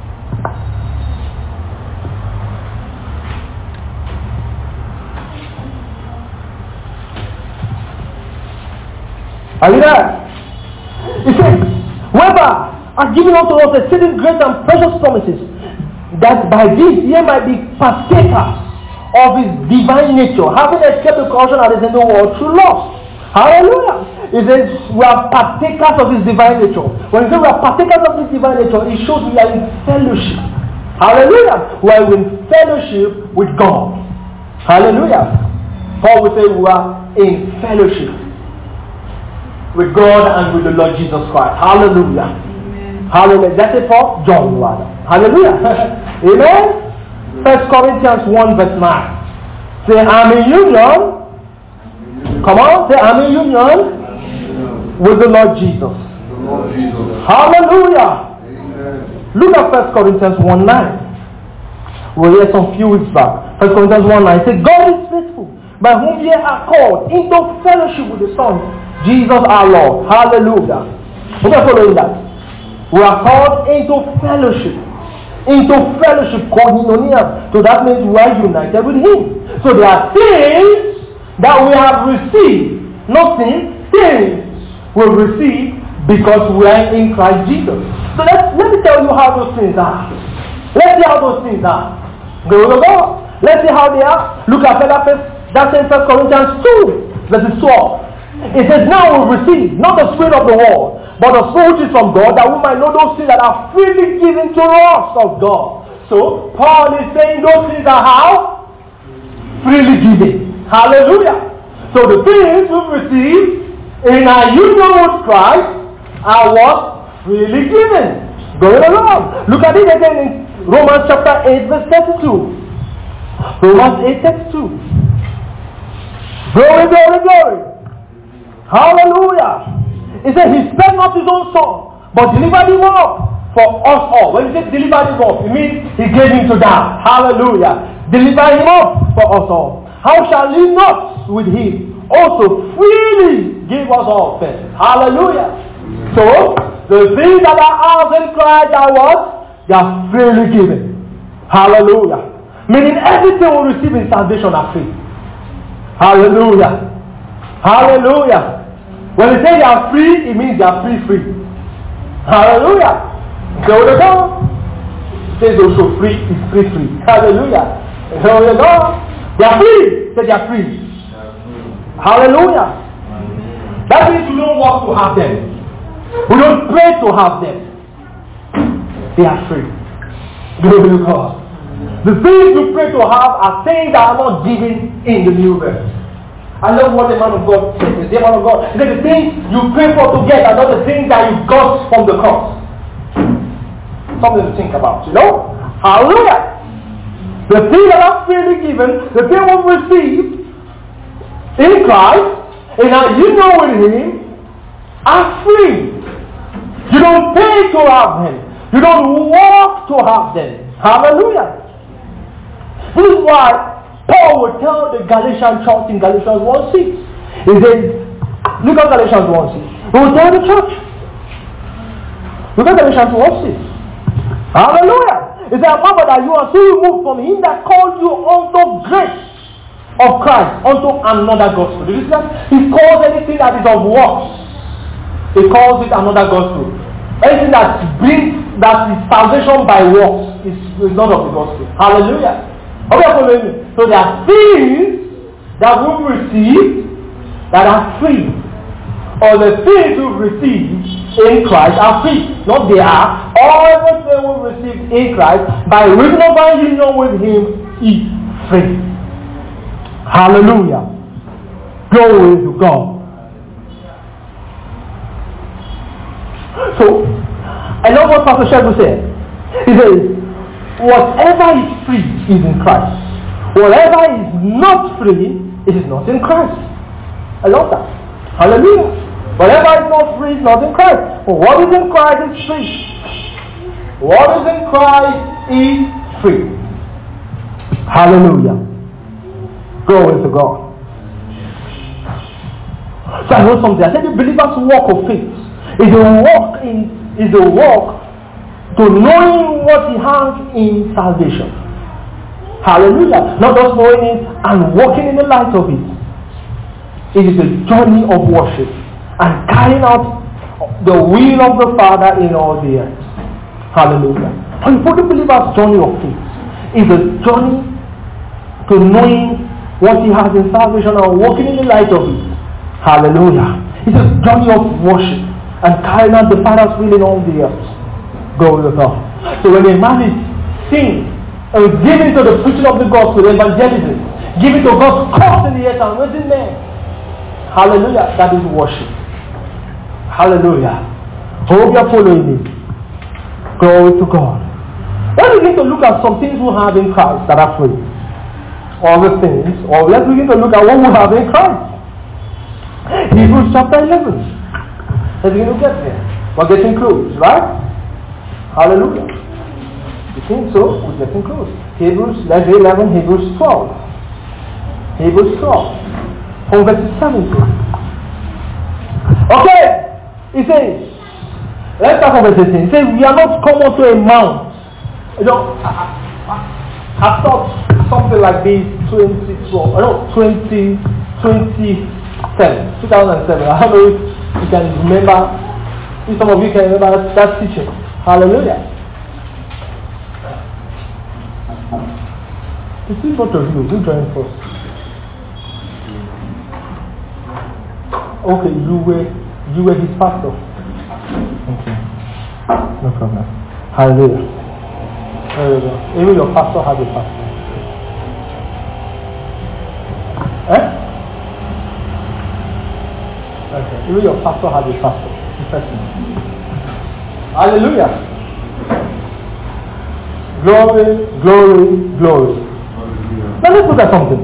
Are you there? It says, whoever has given unto us exceeding great and precious promises, that by this ye might be partakers of his divine nature, having escaped the corruption that is in the world through lust. Hallelujah. It says we are partakers of his divine nature. When you say we are partakers of his divine nature, it shows we are in fellowship. Hallelujah. We are in fellowship with God. Hallelujah. Paul will say we are in fellowship with God and with the Lord Jesus Christ. Hallelujah. Amen. Hallelujah. That's it for John rather. Hallelujah. Amen. 1 Corinthians 1 verse 9. Say, I'm in union. Come on. Say, I'm in union with the Lord Jesus. Hallelujah. Amen. Look at 1 Corinthians 1 9. We were here some few weeks back. 1 Corinthians 1 9. Say, God is faithful, by whom ye are called into fellowship with the Son, Jesus our Lord. Hallelujah. We are following that. We are called into fellowship. Into fellowship, koinonia. So that means we are united with Him. So there are things that we have received. Not things we receive because we are in Christ Jesus. So let me tell you how those things are. Let's see how those things are. Go to God. Let's see how they are. Look at that's in 1 Corinthians 2, verses 12. It says, now we receive not the spirit of the world, but the spirit which is from God, that we might know those things that are freely given to us of God. So, Paul is saying those things are how? Freely given. Hallelujah. So the things we've received in our union with Christ are what? Freely given. Going along. Look at it again in Romans chapter 8 verse 32. Romans 8 32. Glory, glory, glory. Hallelujah. He said he spared not his own son, but delivered him up for us all. When he said delivered him up, it means he gave him to die. Hallelujah. Deliver him up for us all. How shall he not with him also freely give us all things? Hallelujah. So, the things that are ours in Christ are what? They are freely given. Hallelujah. Meaning everything we receive in salvation are free. Hallelujah. Hallelujah. When they say they are free, it means they are free. Hallelujah. So the God says also free is free. Hallelujah. So the God, they are free. Say they are free. Hallelujah. That means we don't work to have them. We don't pray to have them. They are free. Glory to God. The things you pray to have are things that are not given in the new birth. I love what the man of God said. The man of God said the things you pray for to get are not the things that you got from the cross. Something to think about, you know? Hallelujah. The things that are freely given, the things we receive in Christ, and now you know with Him, are free. You don't pay to have them. You don't work to have them. Hallelujah. This is why Paul will tell the Galatian church in Galatians 1:6. He says, look at Galatians 1:6. He will tell the church. Look at Galatians 1:6. Hallelujah. He said, remember that you are so removed from Him that called you unto grace of Christ unto another gospel. Did you see that? He calls anything that is of works, he calls it another gospel. Anything that is salvation by works is not of the gospel. Hallelujah. Are you following me? So there are things that we receive that are free. Or the things we receive in Christ are free. Not they are. Everything we receive in Christ by reasonable union with Him is free. Hallelujah. Glory to God. So, I love what Pastor Shebu said. He says, whatever is free is in Christ. Whatever is not free, it is not in Christ. I love that. Hallelujah. Whatever is not free is not in Christ. But what is in Christ is free. What is in Christ is free. Hallelujah. Glory to God. So I know something. I said the believer's walk of faith is a walk to knowing what he has in salvation. Hallelujah. Not just knowing it and walking in the light of it. It is a journey of worship and carrying out the will of the Father in all the earth. Hallelujah. And for the believer's journey of faith is a journey to knowing what he has in salvation and walking in the light of it. Hallelujah. It's a journey of worship and carrying out the Father's will in all the earth. Glory to God. So when a man is seen and given to the preaching of the gospel, evangelism, given to God's cause in the earth and raising men, hallelujah, that is worship. Hallelujah. Hope you are following me. Glory to God. Let's begin to look at some things we have in Christ that are free. All the things, or let's begin to look at what we have in Christ. Hebrews chapter 11. Let's begin to get there. We're getting close, right? Hallelujah. You think so? We're getting close. Hebrews, let's say 11, Hebrews 12. Hebrews 12. From verse 17. Okay. It says, let's start from verse 18. It says, we are not come unto a mount. You know, I thought something like this 2007. 2007. I don't know if you can remember, if some of you can remember that teaching. Hallelujah. You see both of you, who joined first? Okay, you were his pastor. Okay. No problem. Hallelujah. There we go. Even your pastor had a pastor. Okay. Even your pastor had a pastor. Hallelujah. Glory, glory, glory. Now let's look at something.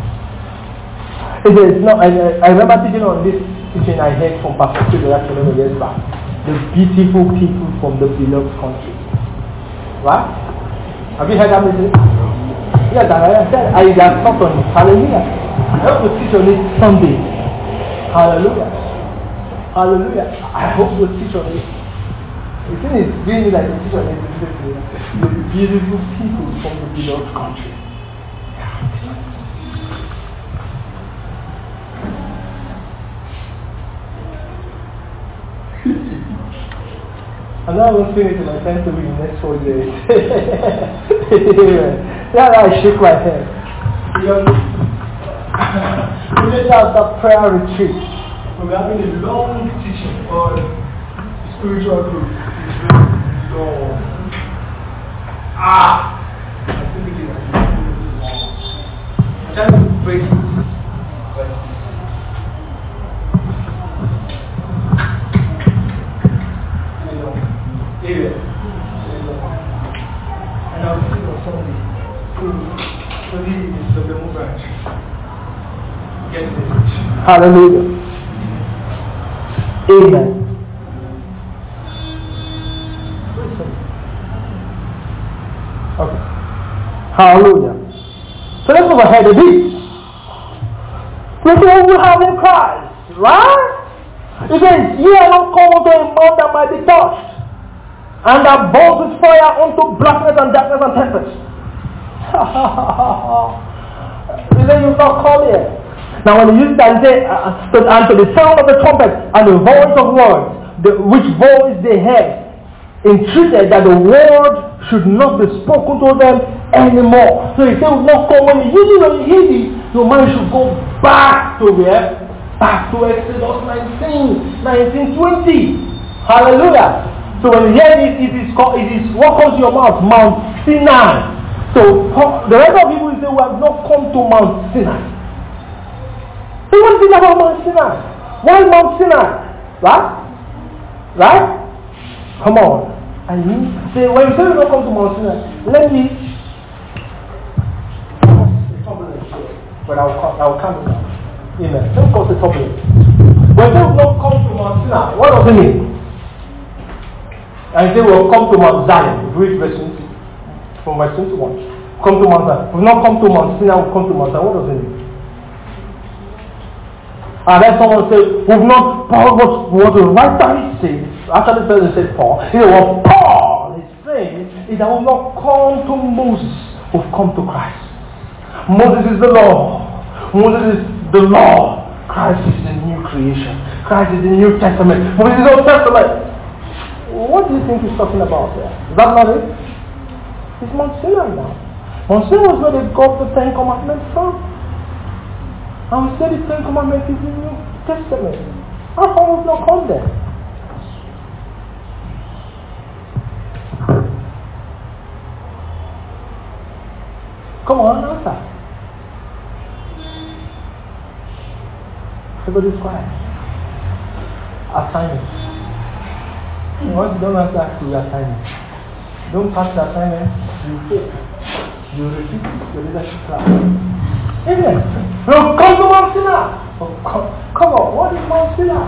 It is not, I remember teaching on this teaching I heard from Pastor Chidera actually years back. The beautiful people from the beloved country. Right? Have you heard that message? Yes, I said I have taught on it. Hallelujah. I hope to teach on it Sunday. Hallelujah. Hallelujah. I hope to teach on it. The thing is, doing it like a teacher on it, the beautiful people from the beloved country. I'm not going to finish my time to be in the next 4 years. That's why I shook my head. Because we just have that prayer retreat. We're having a long teaching on spiritual growth. It's very long. I think it is long. I'm trying to break it. Area. And I was thinking of somebody who is the demo branch. Get this. Hallelujah. Amen. Okay. Hallelujah. So let's move ahead a bit. Look at what we have in Christ, right? It says, ye are not called to a mount that might be touched, and that burns with fire unto blackness and darkness and tempest. He said, you've not come here. Now when he used that, he said, and to the sound of the trumpet and the voice of words, which voice they heard, entreated that the word should not be spoken to them anymore. So he said, will not come. When you hear this, your mind should go back to where? Back to Exodus 19:20. Hallelujah. So when you hear this, it is what comes to your mouth? Mount Sinai. So the rest of people will say, we have not come to Mount Sinai. So what is it about Mount Sinai? Why Mount Sinai? Right? Come on. And you say, when you say we don't come to Mount Sinai, let me. But I'll come to that. Amen. Don't cause the turbulence. When they will not come to Mount Sinai, what does it mean? And they will come to Mount Zion. Read verse 20. From verse 21. Come to Mount Zion. We've not come to Mount Sinai, we'll come to Mount Zion. What does it mean? And then someone said, we've not, Paul, what the writer says, actually the person said Paul, what Paul is saying is that we've not come to Moses, we've come to Christ. Moses is the law. Moses is the law. Christ is the new creation. Christ is the New Testament. Moses is the Old Testament. What do you think he's talking about there? Is that not it? It's Mount Sinai now. Mount Sinai was where they got the Ten Commandments from. And we say the Ten Commandments is the New Testament. How come we've not come there? Come on, answer. Everybody's quiet. Assignment. Once you don't answer to your assignment, don't pass the assignment, you fail. You repeat your leadership class. Amen. No, come to Mount Sinai. Oh, come on, what is Mount Sinai?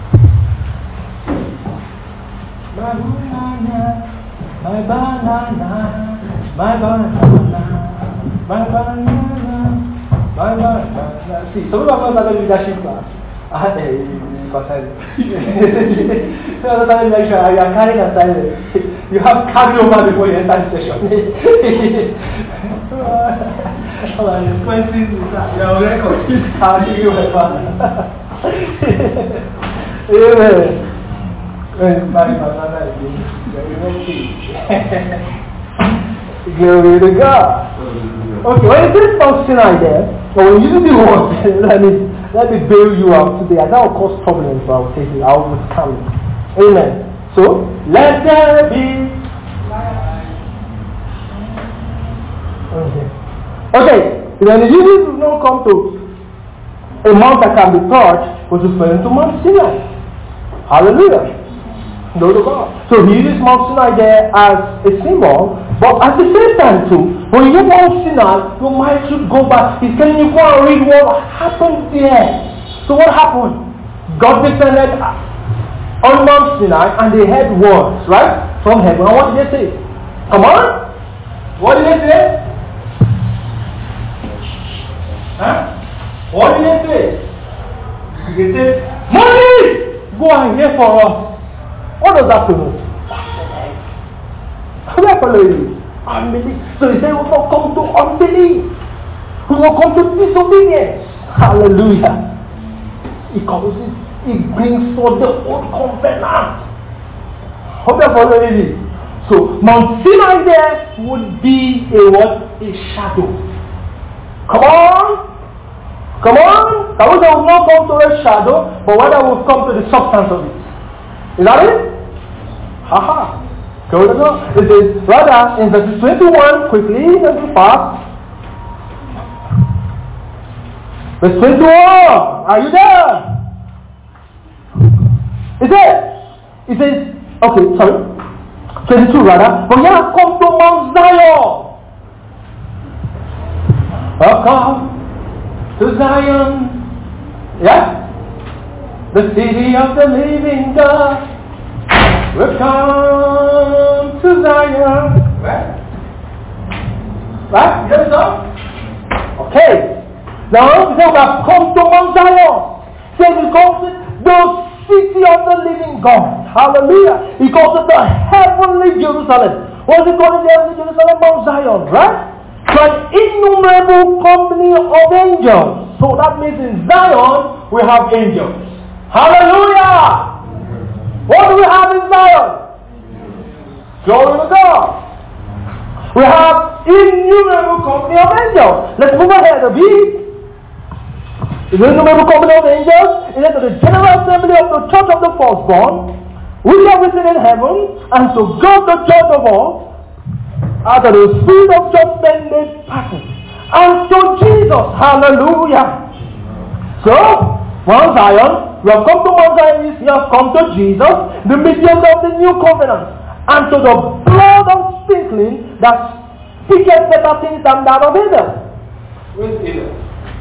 My banana, my banana, my banana, my banana, my banana. See, some of us are going to leadership class. You are carrying a silence. You have carried over before you enter the session. You are already confused. Carrying you over. Glory to God. Okay, when you say Mount Sinai there, but when you do the word, let me bail you out today. And that will cause problems, but I will take it. I will withstand it. Amen. So, let there be. Okay. When the Jews do not come to a mount that can be touched, was referring to Mount Sinai. Hallelujah. Glory to God. So he uses Mount Sinai there as a symbol, but at the same time too, when you get Mount Sinai, your mind should go back. He's telling you, go and read what happened there. So what happened? God descended on Mount Sinai and they heard words, right? From heaven. And what did they say? Come on? What did they say? Huh? What did they say? They said, Moses, go and hear for us. What does that mean? Who are following? Unbelief. So he said, we will not come to unbelief. We will come to disobedience. Hallelujah. It brings forth the old covenant. How are following? So Mount Sinai there would be a what? A shadow. Come on. Come on. That will not come to a shadow, but rather will come to the substance of it. Is that it? Haha. Go to go. It is rather in verses 21, quickly, and be fast. Verse 21. Are you there? Is it? It says, okay, sorry. 22 rather. But yeah, come to Mount Zion. Welcome to Zion. Yeah? The city of the living God. Welcome to Zion. Right? Yes, sir? Okay. Now, we have come to Mount Zion. Say we come to the city of the living God. Hallelujah. He calls it the heavenly Jerusalem. What's it called in the heavenly Jerusalem? Mount Zion, right? to an innumerable company of angels. So that means in Zion we have angels. Hallelujah! What do we have in Zion? Glory to God. We have innumerable company of angels. Let's move ahead a bit. The innumerable company of angels is to the general assembly of the church of the firstborn, which are written in heaven, and to God the judge of all, after the spirit of judgment made perfect, and to Jesus. Hallelujah. So, Mount Zion, we have come to Mount Zion, we have come to Jesus, the mediator of the new covenant, and to the blood of sprinkling that speaketh better things than that of Abel. Where's Abel?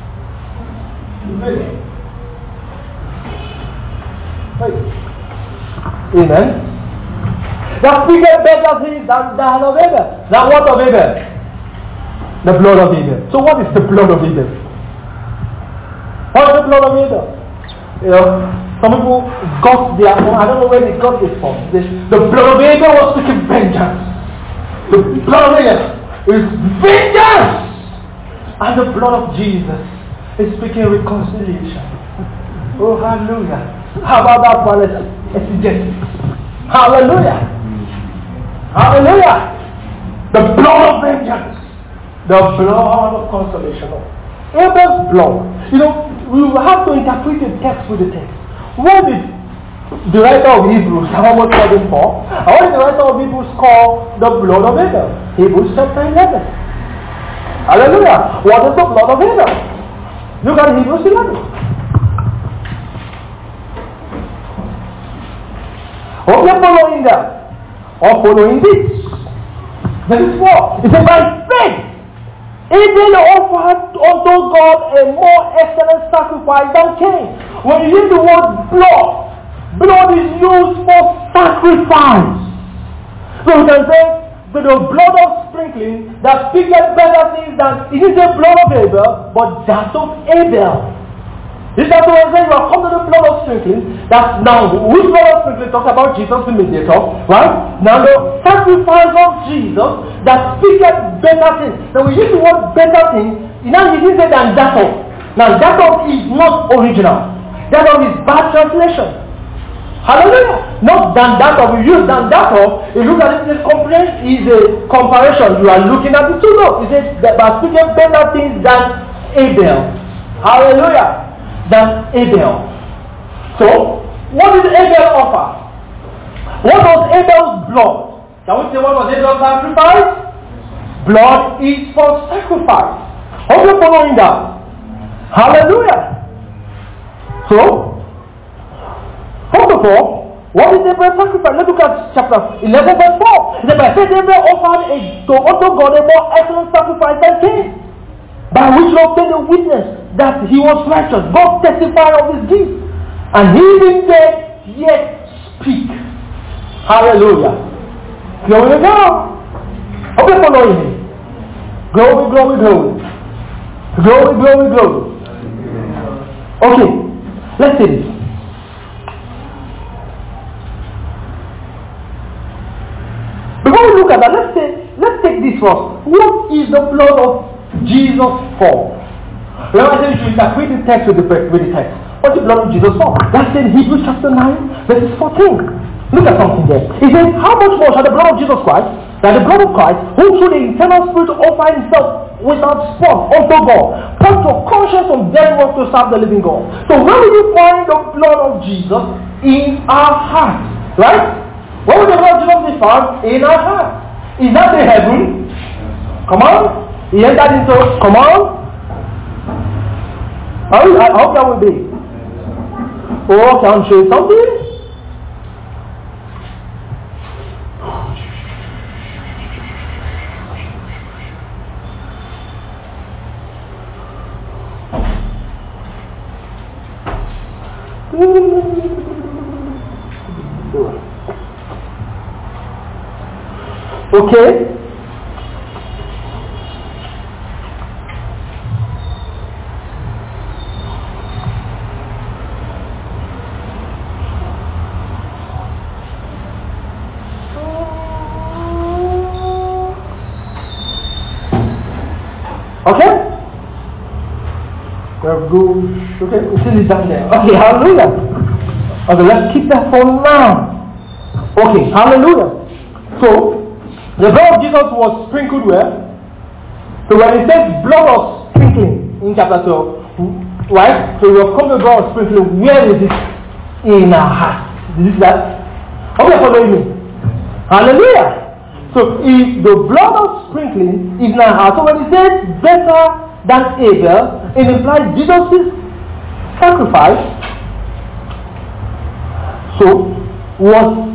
Amen. That speaketh better things than that of Abel. Now what of Abel? The blood of Abel. So what is the blood of Abel? What is the blood of Abel? You know, some people got their own, I don't know where they got this from. The blood of Abel was speaking vengeance. The blood of Abel is vengeance. And the blood of Jesus is speaking reconciliation. Oh, hallelujah. How about that one? Exegesis. Hallelujah. Hallelujah. The blood of vengeance. The blood of consolation. Abel's blood. You know, we will have to interpret the text with the text. What did the writer of Hebrews, how much called him for? And what did the writer of Hebrews call the blood of Abel? Hebrews chapter 11. Hallelujah. What is the blood of Abel? Look at Hebrews 11. Hope you're following that. Or following this. This is what? It says, by faith, Abel offered unto God a more excellent sacrifice than Cain. When you use the word blood, blood is used for sacrifice. So you can say, the blood of sprinkling that speaketh better things than, it is the blood of Abel, but that of Abel. This is what I say, you have come to the blood of sprinkling. That's now, which blood of sprinkling talks about Jesus the mediator, right? Now the sacrifice of Jesus that speaketh better things. Now we use the word better things, now he didn't say than that of. Now that of is not original. That of is bad translation. Hallelujah. Not than that of, you use than that of. You look at it, is a comparison. You are looking at the two notes. It says that by speaking better things than Abel. Hallelujah. Than Abel. So, what did Abel offer? What was Abel's blood? Can we say what was Abel's sacrifice? Blood is for sacrifice. Hope you're following that. Hallelujah. So, first of all, what is Abel's sacrifice? Let's look at chapter 11 verse 4. It says, by faith Abel offered unto God a more excellent sacrifice than Cain, by which he obtained a witness that he was righteous. God testified of his deeds, and he being dead yet speak. Hallelujah. Glory to God. Okay, following me. Glory, glory, glory. Glory, glory, glory. Okay, let's see this. Before we look at that, let's take this first. What is the blood of Jesus for? Remember I said you should interpret the text with the text. What's the blood of Jesus for? That's in Hebrews chapter 9, verses 14. Look at something there. It says, how much more shall the blood of Jesus Christ, that the blood of Christ, who through the eternal spirit offer himself without spot unto God, put your conscience of dead works to serve the living God. So where will you find the blood of Jesus? In our hearts. Right? Where will the blood of Jesus be found? In our hearts. Is that the heaven? Come on. He entered into, come on. How can we be? Oh, can I show you something? Okay. Okay? Very good. Okay, we see it down there. Okay, hallelujah. Okay, let's keep that for now. Okay, hallelujah. So, the blood of Jesus was sprinkled where? So when it says blood of sprinkling in chapter 12, right? So we have come to the blood of sprinkling. Where is it? In our heart. Did you see that? Okay, following me. Hallelujah. So if the blood of sprinkling is in our heart, so when it says better than Abel, it implies Jesus' sacrifice. So was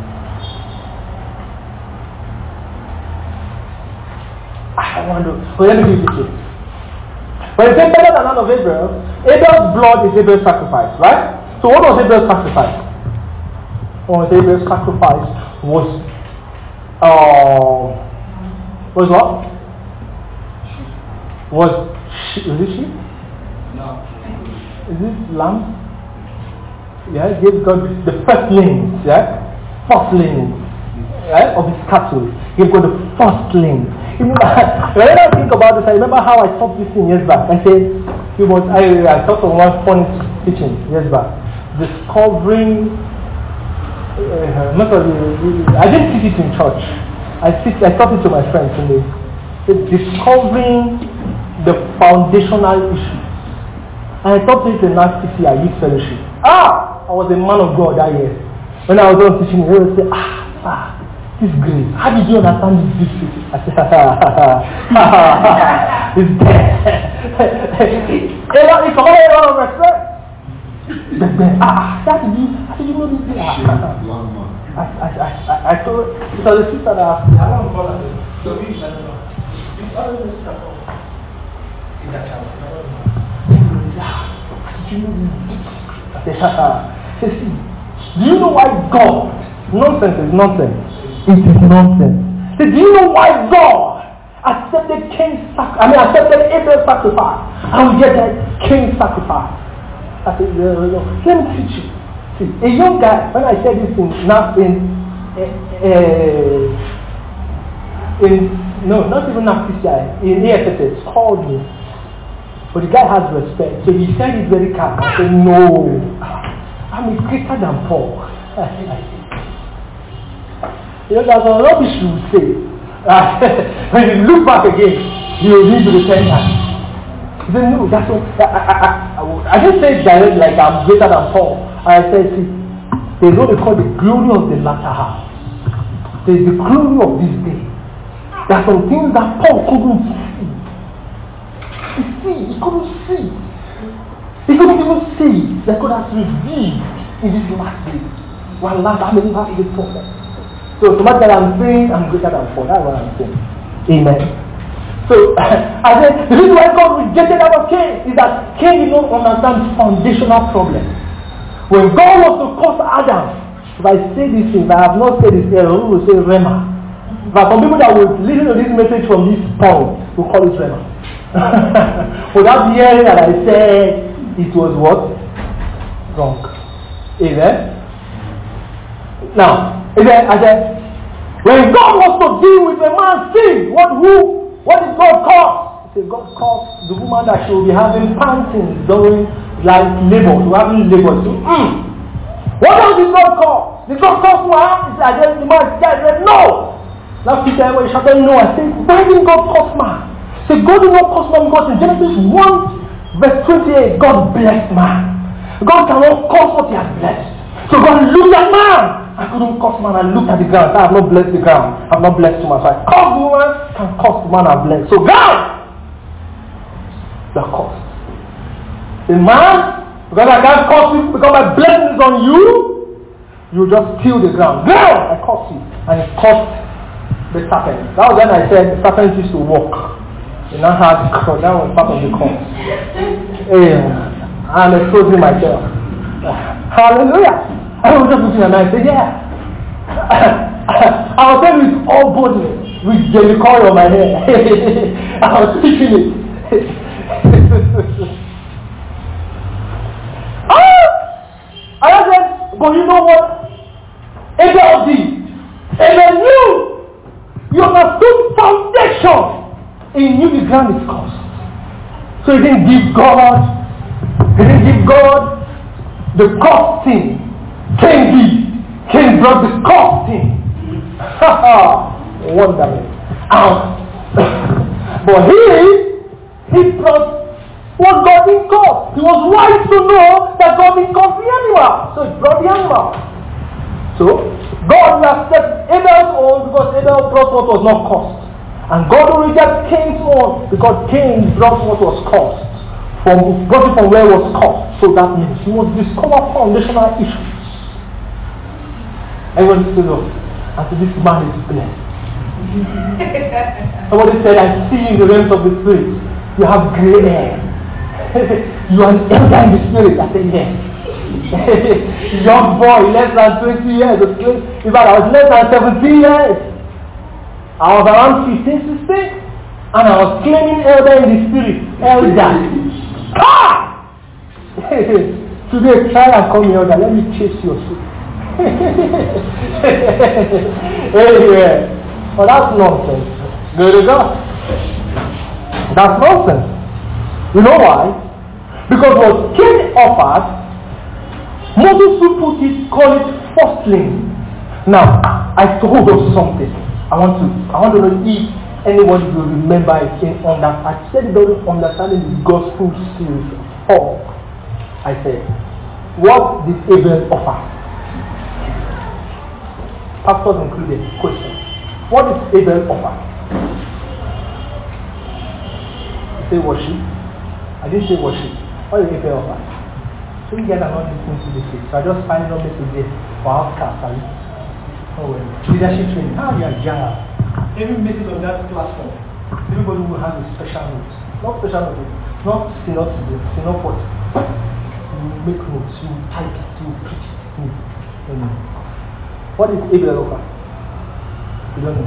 I wonder. So let me give it to you. When it says better than that of Abel, Abel's blood is Abel's sacrifice, right? So what was Abel's sacrifice? Abel's sacrifice was what? Is it sheep? No. Is it lamb? Yeah, it gave God the firstlings, yeah? Firstlings, yeah, of his cattle. He gave God the firstlings. Whenever I think about this, I remember how I taught this thing years back. I said, I taught on one funny teaching years back. Discovering, I didn't teach it in church. I taught it to my friends today. Discovering the foundational issues. And I taught it in RCCI Youth Fellowship. I was a man of God that year. When I was done teaching, they would say, this grace, how did you understand this difficulty? I said, it's there. It's all a lot of respect. How did you know this thing? I told it was a sister that asked me, how long ago? So we do you know why God? Nonsense is nonsense. It is nonsense. So do you know why God accepted accepted Abel's sacrifice and rejected Cain's sacrifice? I said, let me teach you. See, a young guy, when I said this not even FCCI, in ASSS, called me. But the guy has respect. So he said he's very calm. I said, no, I'm greater than Paul. That's what rubbish you would say. When you look back again, you will need to repentance. He said, no, that's what I didn't say it directly like I'm greater than Paul. I said, see, there's what they call the glory of the latter half. There's the glory of this day. There are some things that Paul couldn't see. He couldn't see. He couldn't even see that God has revealed in this last day. One last, how many last days prophet? So automatically I'm saying I'm greater than Paul. That's what I'm saying. Amen. So I said the reason why God rejected that of Cain is that Cain did not understand foundational problems. When God was to curse Adam, if I say this thing, if I have not said this here, who will say Rema? But some people that will listen to this message from this point will call it Rema. Without hearing that I said it was what? Wrong. Amen. Now, I said, when God was to deal with a man's sin, what did God cause? He said, God caused the woman that she will be having panting during like labor, to having labor. So, what else did God cause? Did God cause man? He said, the man said, no. Now Peter shouted, no. I said, why didn't God cause man? He said, God did not cause man because in Genesis 1 verse 28, God blessed man. God cannot cause what he has blessed. So God looked at man. I couldn't curse man and look at the ground. I have not blessed the ground. I have not blessed woman. So I curse woman, can curse man and bless. So God, the curse. The man, because I can't curse you, because my blessing is on you, you just steal the ground. Ground, I curse you. And it cursed the serpent. That was when I said the serpent used to walk. And I had the curse. That was part of the curse. I'm exposing myself. Hallelujah. I was just looking at me and I said, yeah. I was telling you with all boldness, with jelly coil on my hair. I was speaking it. I said, but you know what? Abel did. Abel knew. You understood foundation. He knew the ground is cursed. So he didn't give God the cost thing. Cain brought the cost thing. Wonderful. But he brought what God didn't cause. He was wise to know that God didn't cause the animal. So he brought the animal. So God accepted Abel's own because Abel brought what was not cost. And God will reject Cain's own because Cain brought what was cost. Brought it from where it was cost. So that means he must discover foundational issues. Everyone stood up and said, this man is blessed. Somebody said, I see in the realms of the spirit. You have gray hair. You are an elder in the spirit. I said, yes. Young boy, less than 20 years. In fact, I was less than 17 years. I was around 15, 16. And I was claiming elder in the spirit. Elder. Ah! Today, try and call me elder. Let me chase your soul. Amen. Well, that's nonsense. Glory to God. That's nonsense. You know why? Because what Cain offered, Moses will call it firstling. Now, I told us something. I want to know if anybody will remember it on that. I said it doesn't understanding the gospel series. I said, what did Abel offer? Pastors included. Question. What did Abel offer? You say worship. I didn't say worship. What did Abel offer? So you guys are not listening to this. So I just find out messages for outcasts. Oh well. Leadership training. How you are Jaya. Every message on that platform, everybody will have a special note. Not special note. Not synopsis. Synopsis. You make notes. You type it. You preach it. What did Abel offer? You don't know.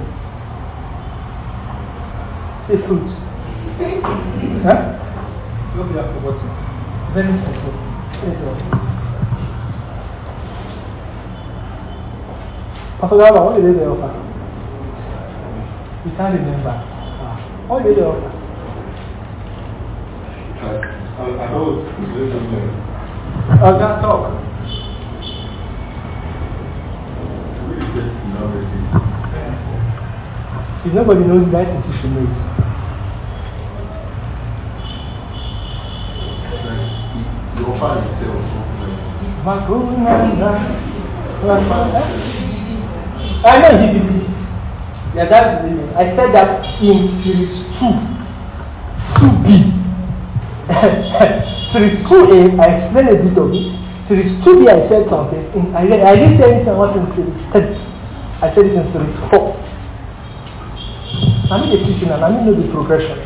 Say fruit. Huh? Hope you have forgotten. Very simple. Pastor Gaba, what did they offer? You can't remember. What did they offer? I don't just talk. If nobody knows that, you should know it. You offer yourself. I know he did it. Yeah, that's the limit. I said that in series 2B. Series 2A, I explained a bit of it. Series 2B, I said something. I didn't say anything about in series 3. I said it in series 4. I mean the teaching and I mean the progression.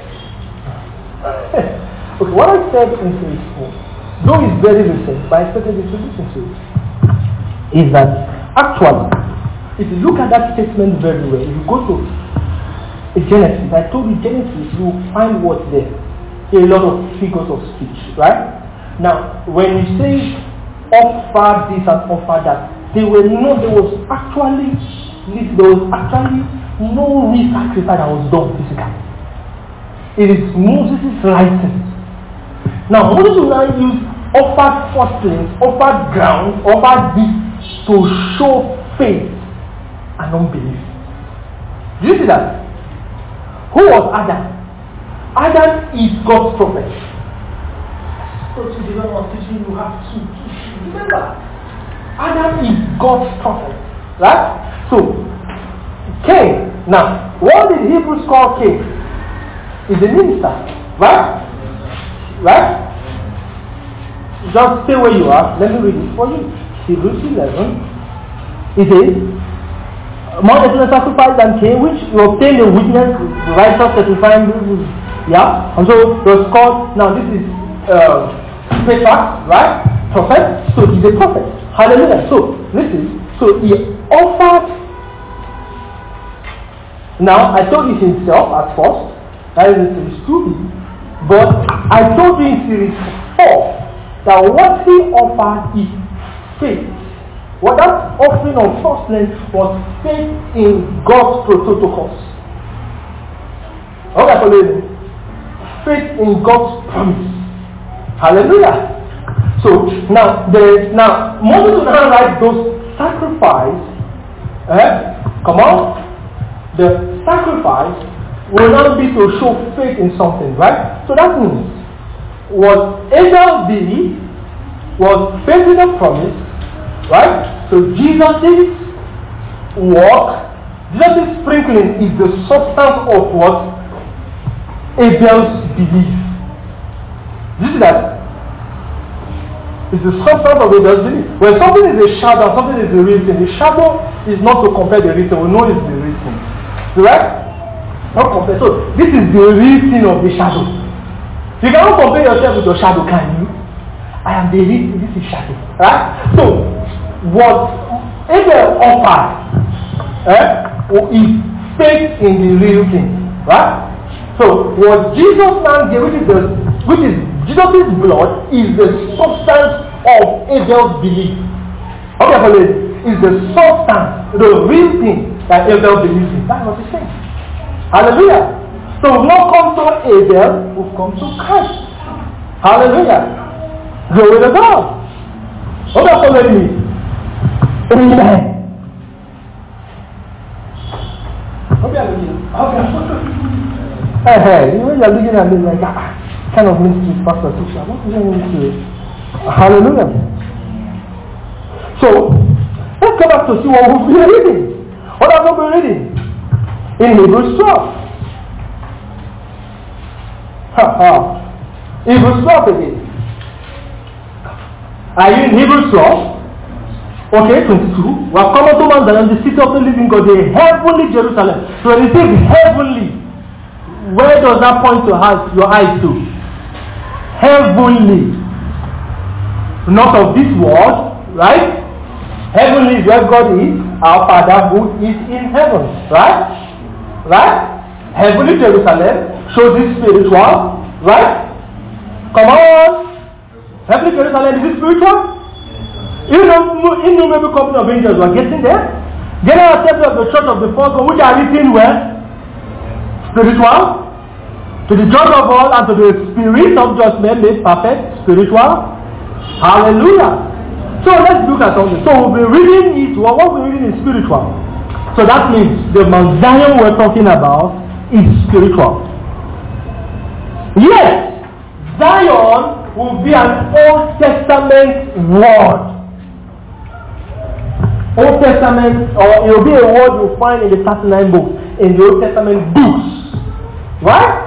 Okay, what I said in series 4, though it's very recent, but I expected you to listen to it, is that actually, if you look at that statement very well, if you go to Genesis, I told you Genesis, you will find what's there. A lot of figures of speech, right? Now, when you say offer this and offer that, there was actually no real sacrifice that was done physically. It is Moses' license. Now, Moses will now use offered firstlings, offered ground, offered this to show faith and unbelief. Do you see that? Who was Adam? Adam is God's prophet. So to the one was teaching you have to remember. Adam is God's prophet. Right? So, Cain. Now, what did Hebrews call Cain? Is a minister. Right? Right? Just stay where you are. Let me read it for you. Hebrews 11. It says, more excellent sacrifice than Cain, which you obtained a witness, the righteous testifying. Yeah? And so it was called, now this is Petra, right? Prophet. So he's a prophet. Hallelujah. So, listen. So he offered. Now, I told you himself at first. That is in series 2B. But I told you in series 4 that what he offered is faith. What that offering of firstling was faith in God's protocols. Okay, faith in God's promise. Hallelujah. So now Moses will now write those sacrifice. Come on. The sacrifice will now be to show faith in something, right? So that means what Abel did was faith in the promise, right? So Jesus' work, Jesus' sprinkling is the substance of what Abel's belief. You see that? It's the substance of Abel's belief. When something is a shadow, something is the real thing. The shadow is not to compare the real thing. We know it's the real thing. Right? Not compare. So this is the real thing of the shadow. You cannot compare yourself with your shadow, can you? I am the real thing. This is shadow. Right? So what Abel offered is faith in the real thing. Right? So what Jesus now gave, which is Jesus' blood, is the substance of Abel's belief. Okay, is the substance, the real thing that Abel believes in. That's what he's saying. Hallelujah. So we've not come to Abel, we've come to Christ. Hallelujah. Glory to God. Okay, follow me. Amen. Hey, when you're looking at me like that, kind of ministry is pastor teacher. What do you mean to? Hallelujah. So let's go back to see what we've been reading. What have we been reading? In Hebrews 12. Hebrews 12 again. Are you in Hebrews 12? Okay, 22. We have come unto Mount Zion, the city of the living God, the heavenly Jerusalem. So when it says heavenly, where does that point your eyes to? Heavenly. Not of this world, right? Heavenly is where God is, our Father who is in heaven, right? Right? Heavenly Jerusalem shows this spiritual, right? Come on. Heavenly Jerusalem, is it spiritual? Innumerable company of angels were getting there. General assembly of the church of the first one, which are written where? Spiritual. To the judge of all and to the spirit of just men made perfect. Spiritual. Hallelujah. So let's look at something. So we'll be reading it. What we're reading is spiritual. So that means the Mount Zion we're talking about is spiritual. Yes, Zion will be an Old Testament word. Old Testament, or it will be a word you'll find in the 39 books, in the Old Testament books. Right?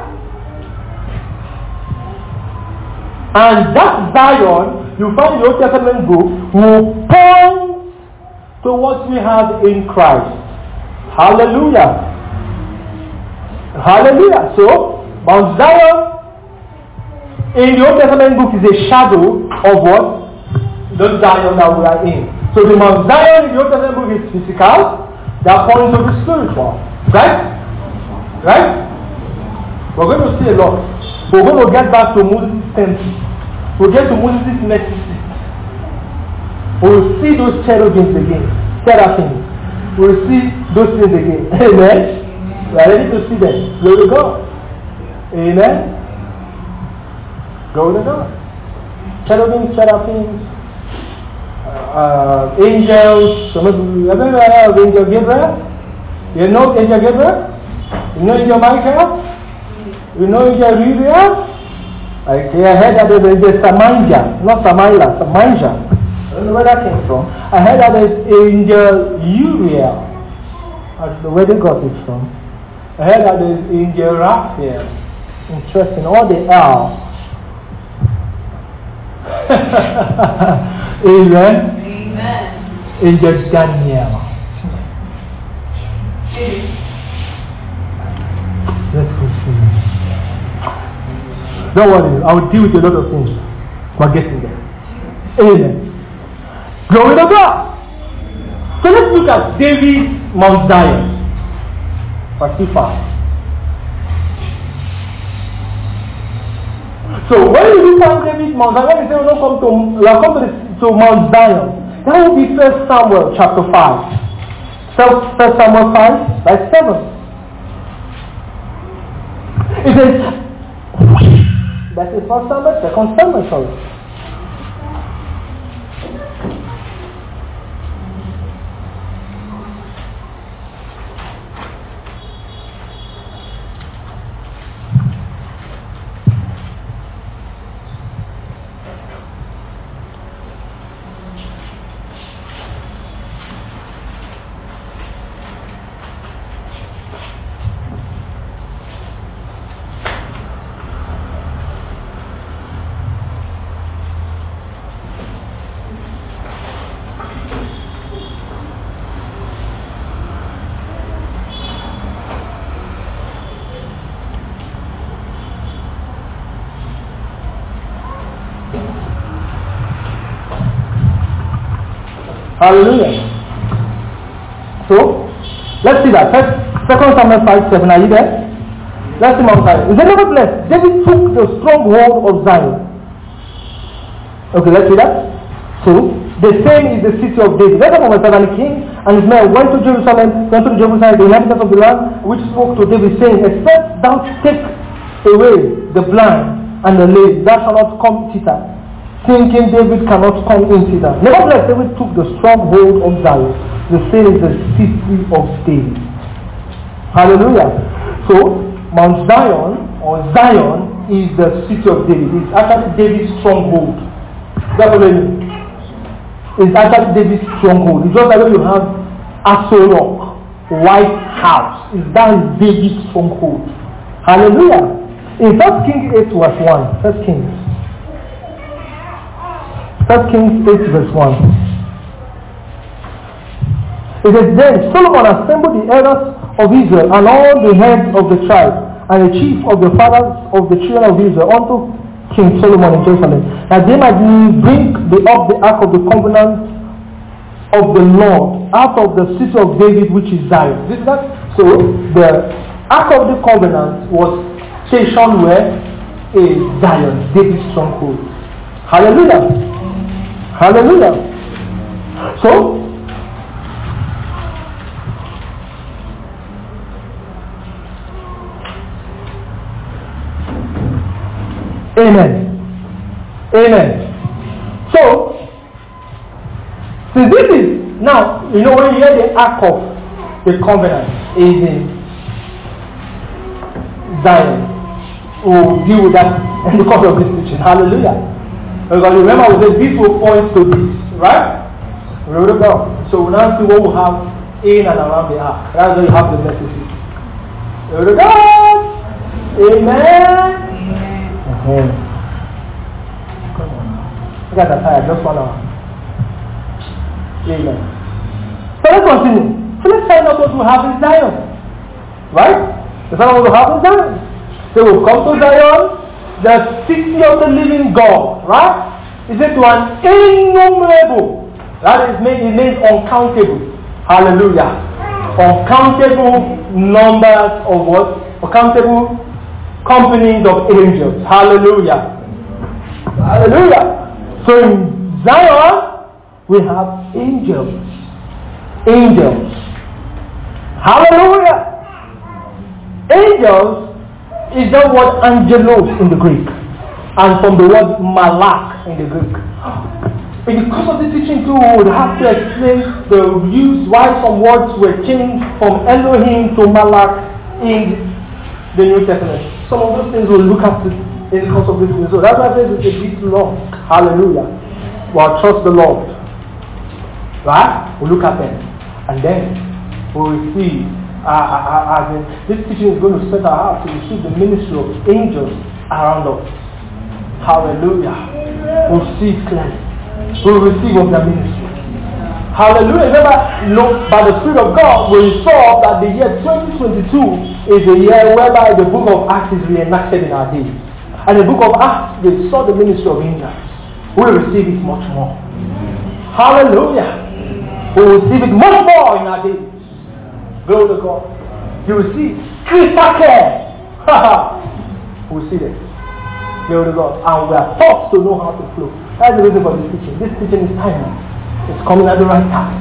And that Zion, you find in the Old Testament book, will point to what we have in Christ. Hallelujah. Hallelujah. So, Mount Zion in the Old Testament book is a shadow of what? The Zion that we are in. So the Mount Zion in the Old Testament book is physical, that points to the spiritual. Right? Right? We're going to see a lot. We're going to get back to Moses' temple. We'll get to Moses' next seat. We'll see those cherubims again. Seraphims. We'll see those things again. Amen? We are ready to see them. Glory to God. Amen? Glory to God. Cherubims, seraphims, angels. Have you ever heard of Angel Gabriel? You know Angel Gabriel? You know Angel Michael? You know Angel Uriel? Okay, I heard that there is Samanja, not Samaila, Samanja. I don't know where that came from. I heard that there is Angel Uriel. I don't know where they got it from. I heard that there is Angel Raphael. Interesting, all they are. Amen. Amen. Angel Daniel. Let's continue. Don't worry, I will deal with a lot of things. We're getting there. Amen. Glory to God. So let's look at David's Mount Zion. Verse 5. So when you look at David's Mount Zion, when you say we don't come to Mount Zion, that will be 1 Samuel chapter 5. So 1 Samuel 5, verse 7. It says, That's the first sermon, second sermon, sorry. Hallelujah. So, let's see that. Second Samuel 5:7. Are you there? Let's see Mount Zion. Is it nevertheless, David took the stronghold of Zion. Okay, let's see that. So, the same is the city of David. Let's talk about the king and his men went to Jerusalem, the inhabitants of the land, which spoke to David, saying, except thou take away the blind and the lame, thou shalt not come thither. Thinking David cannot come into that. Nevertheless, David took the stronghold of Zion. The same is the city of David. Hallelujah. So, Mount Zion, or Zion, is the city of David. It's actually David's stronghold. That's what I mean. It's actually David's stronghold. It's just like when you have Aso Rock, White House. That is David's stronghold. Hallelujah. In 1 Kings 8 verse 1. 1 Kings. 1 Kings 8 verse 1. It says, then Solomon assembled the elders of Israel and all the heads of the tribe and the chief of the fathers of the children of Israel unto King Solomon in Jerusalem, that they might bring up the ark of the covenant of the Lord out of the city of David, which is Zion. This is that. So the ark of the covenant was stationed where? In Zion, David's stronghold. Hallelujah. Hallelujah. So, amen. Amen. So, see, this is, now, you know, when you hear the ark of the covenant is in Zion, we'll deal with that in the course of this teaching. Hallelujah. Because remember, we said this will point to this, right? We wrote it down. So we now see what we have in and around the ark. That's why you have the messages. We wrote it down. Amen. Come on. You guys are tired, just 1 hour. Amen. So let's continue. So let's find out what we have in Zion. Right? Let's find out what we have in Zion. So we've come to Zion, the city of the living God, right? Is it to an innumerable? That is, it means uncountable. Hallelujah. Uncountable numbers of what? Uncountable companies of angels. Hallelujah. Hallelujah. So in Zion, we have angels. Angels. Hallelujah. Angels is the word angelos in the Greek, and from the word malak in the Greek. In the course of the teaching too, we would have to explain the use why some words were changed from Elohim to malak in the New Testament. Some of those things we'll look at in the course of this video. So that's why I said it's a bit long. Hallelujah. Well, trust the Lord. Right? We'll look at them, and then we'll see. This teaching is going to set our heart to receive the ministry of angels around us. Hallelujah. We'll see it clearly. We'll receive of their ministry. Hallelujah. Remember, by the Spirit of God, we saw that the year 2022 is a year whereby the book of Acts is reenacted in our days. And the book of Acts, they saw the ministry of angels. We'll receive it much more. Hallelujah. We'll receive it much more in our days. Glory to God. You will see crystal clear. We'll see this. Glory to God. And we are taught to know how to flow. That's the reason for this teaching. This teaching is timely. It's coming at the right time.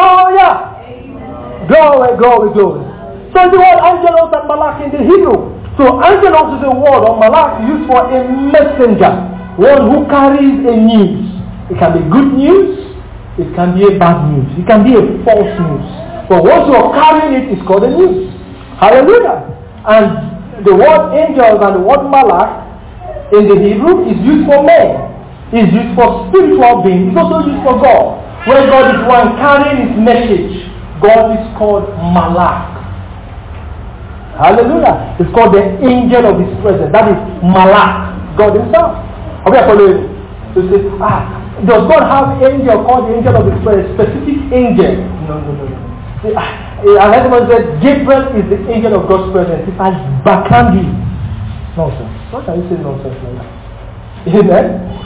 Hallelujah. Amen. Glory, glory, glory. So the word angelos and malak in the Hebrew So angelos is a word or malak used for a messenger, one who carries a news. It can be good news, it can be a bad news, it can be a false news. But once you are carrying it, it's called a news. Hallelujah. And the word angels and the word malak in the Hebrew is used for men. It's used for spiritual beings. It's also used for God. Where God is one carrying his message, God is called malak. Hallelujah. It's called the angel of his presence. That is malak, God himself. Are we following? So you say, does God have angel called the angel of his presence? Specific angel? No. And everyone said, Gabriel is the angel of God's presence. It's like Bakandi. Nonsense. What can you say nonsense like that? Amen?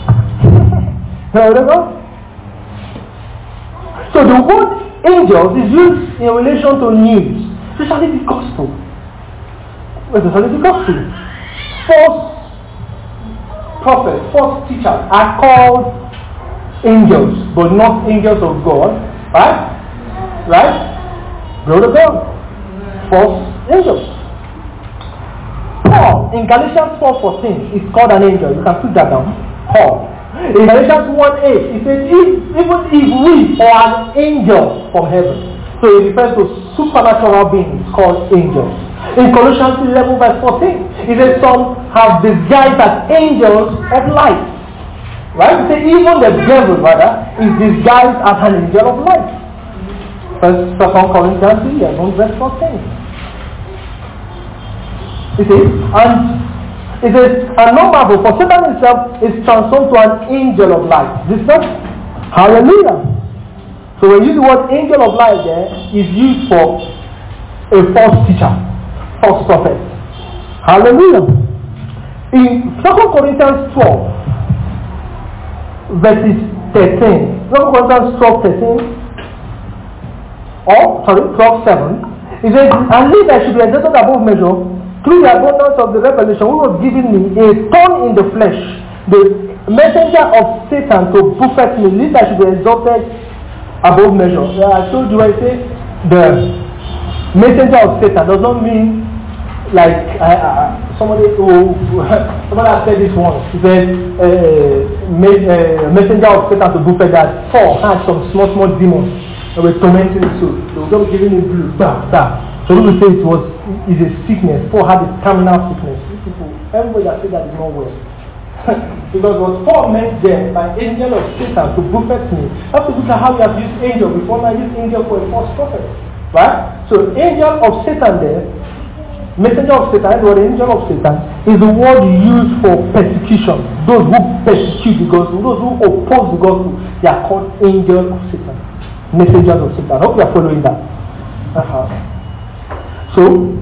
So the word angels is used in relation to news, especially the gospel. Especially the gospel. False prophets, false teachers are called angels, but not angels of God. Right? Glory to God. False angels. Paul in Galatians 4:14 is called an angel. You can put that down. Paul. In Galatians 1:8 he says, even if we are an angel from heaven. So it refers to supernatural beings called angels. In Colossians 11:14 it says some have disguised as angels of light. Right? It says even the devil is disguised as an angel of light. 1 Corinthians 11:14. You see, and it is a no marvel, for Satan himself is transformed to an angel of light. This is hallelujah. So when you use the word angel of light there, is used for a false teacher, false prophet. Hallelujah. In 2 Corinthians 12, verses 13, 2 Corinthians 12:7, it says, and least I should be exalted above measure, through the abundance of the revelation which was given me, a thorn in the flesh, the messenger of Satan to buffet me, lest I should be exalted above measure. I told you, I say the messenger of Satan does not mean like somebody has said this once. He said messenger of Satan to buffet that Paul had some small demons that were tormenting his soul. They were just giving him blue. So we will say is a sickness. Paul had a terminal sickness. People, everybody that said that is not well. Because what Paul meant there by angel of Satan to buffet me, have to look at how you have used angel before. Now use angel for a false prophet. Right? So angel of Satan there, messenger of Satan, or angel of Satan, is the word used for persecution. Those who persecute the gospel, those who oppose the gospel, they are called angel of Satan. Messengers of Satan. I hope you are following that. So,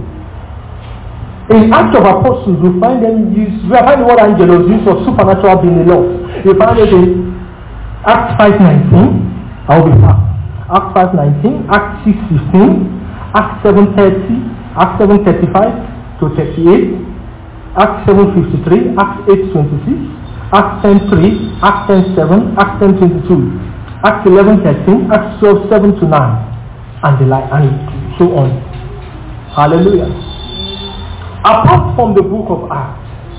in Acts of Apostles, we find them used, we find the word angelos used for supernatural being alone. We find it in Acts 5:19, I will be fast. Acts 5:19, Acts 6:15, Acts 7:30, Acts 7:35 to 38, Acts 7:53, Acts 8:26, Acts 10:3, Acts 10:7, Acts 10:22, Acts 11:13, Acts 12:7 to 9, and the like, and so on. Hallelujah. Apart from the book of Acts,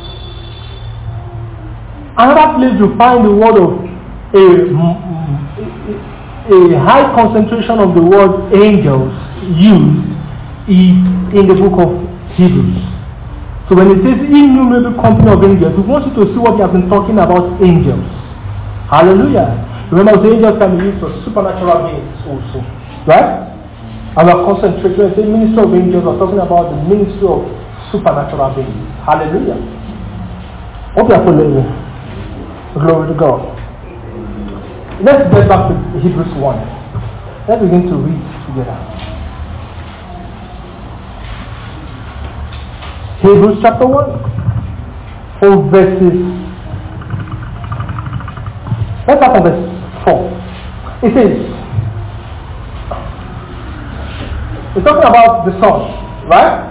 another place you find the word of a high concentration of the word angels used is in the book of Hebrews. So when it says innumerable company of angels, we want you to see what we have been talking about angels. Hallelujah. Remember, the angels can be used for supernatural beings also. Right? And we're concentrating on the ministry of angels. We're talking about the ministry of supernatural beings. Hallelujah. Hope you are following me. Glory to God. Let's get back to Hebrews 1. Let's begin to read together. Hebrews chapter 1. From verses. Let's start from verse 4. It says, it's talking about the Son, right?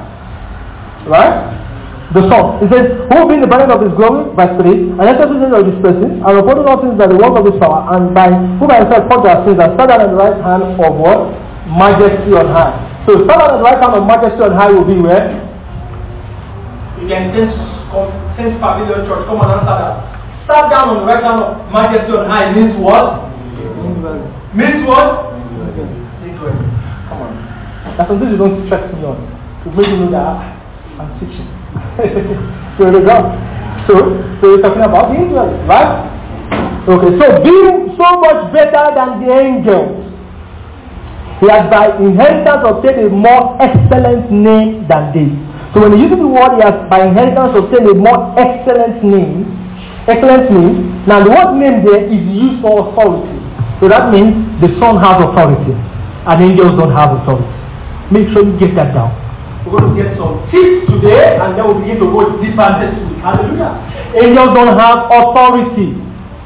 The Son. It says, who being the brightness of his glory, verse 3, and excellency of his person, and reporting all things by the work of his power, and by who by himself purged our sins, and sat down at the right hand of what? Majesty on high. So sat down at the right hand of majesty on high will be where? if you intend to come, Saint Pavilion Church, come and answer that. Start down on the right hand of majesty on high means what? Means what? Indwelling. Come on. That's something you don't stress me on. To make you know that I'm teaching. So there you go. So you're talking about the indwelling, right? Okay, so being so much better than the angels, he has by inheritance obtained a more excellent name than they. So when he uses the word, he has by inheritance obtained a more excellent name. Now the word name there is used for authority. So that means the Son has authority and angels don't have authority. Make sure you get that down. We're going to get some tips today and then we'll begin to go deeper next week. Hallelujah. Angels don't have authority.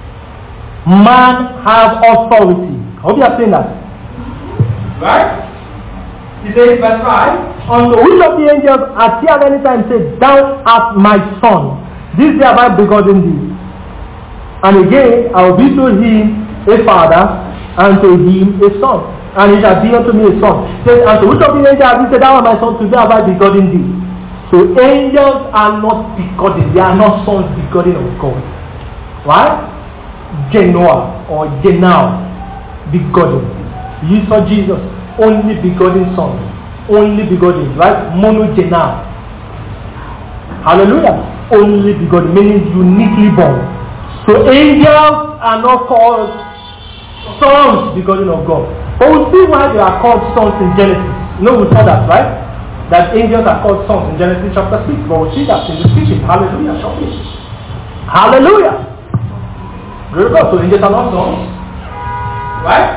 Man has authority. I hope you have seen that. Right? He says verse 5. Unto which of the angels has he at any time said, Thou art my son. This day have I begotten thee. And again, I will be to him a father, and to him a son. And he shall be unto me a son. Says, and to which of the angels have he said, Thou art my son, today have I begotten thee. So angels are not begotten. They are not sons begotten of God. Right? Genoa or Genau begotten. You saw Jesus, only begotten son. Only begotten, right? Monogenal. Hallelujah. Only begotten, meaning uniquely born. So angels are not called sons begotten of God. But we'll see why they are called sons in Genesis. You know, we saw that, right? That angels are called sons in Genesis chapter 6. But we'll see that in the teaching. Hallelujah. Shortly. Hallelujah. Very good. So angels are not sons. Right?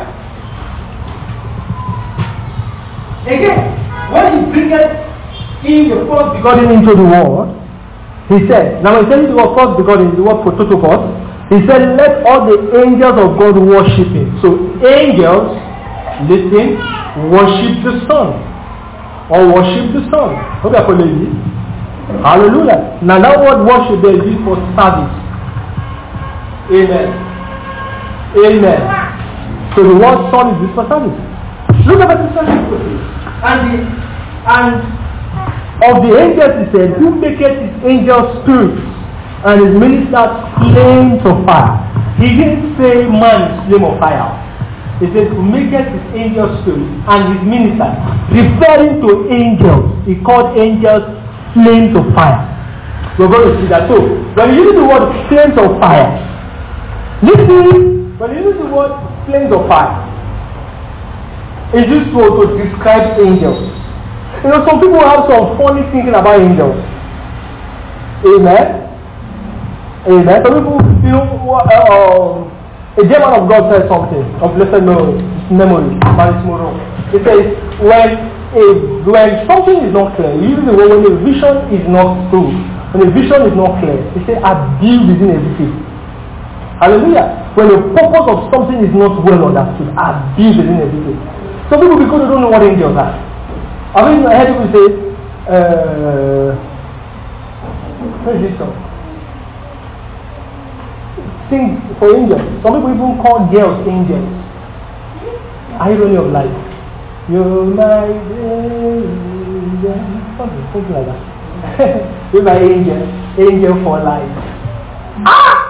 Again, when he bringeth in the first begotten into the world, he said, now when he said the word first begotten, the word prototokos, he said, let all the angels of God worship him. So angels, listen, worship the Son. Or worship the Son. Hope you are following me. Hallelujah. Now that word worship there is used for service. Amen. Amen. So the word Son is used for service. Look at the service. And of the angels he said, who maketh his angels spirits and his ministers flames of fire. He didn't say man is flame of fire. He said who maketh his angels spirits and his ministers, referring to angels. He called angels flames of fire. We're going to see that. So when you use the word flames of fire, listen, when you use the word flames of fire, it's useful to describe angels. You know, some people have some funny thinking about angels. Amen. Amen. Some people, you know, a dear man of God said something of blessed memory. He says, when something is not clear, usually when a vision is not true, when a vision is not clear, he says, I deal within everything. Hallelujah. When the purpose of something is not well understood, I deal within everything. Some people, because they don't know what angels are. I mean, I heard people say, what is this song? Sing for angels. Some people even call girls angels. Irony of life. You're my angel. Something like that. You're my angel. Angel for life. Ah!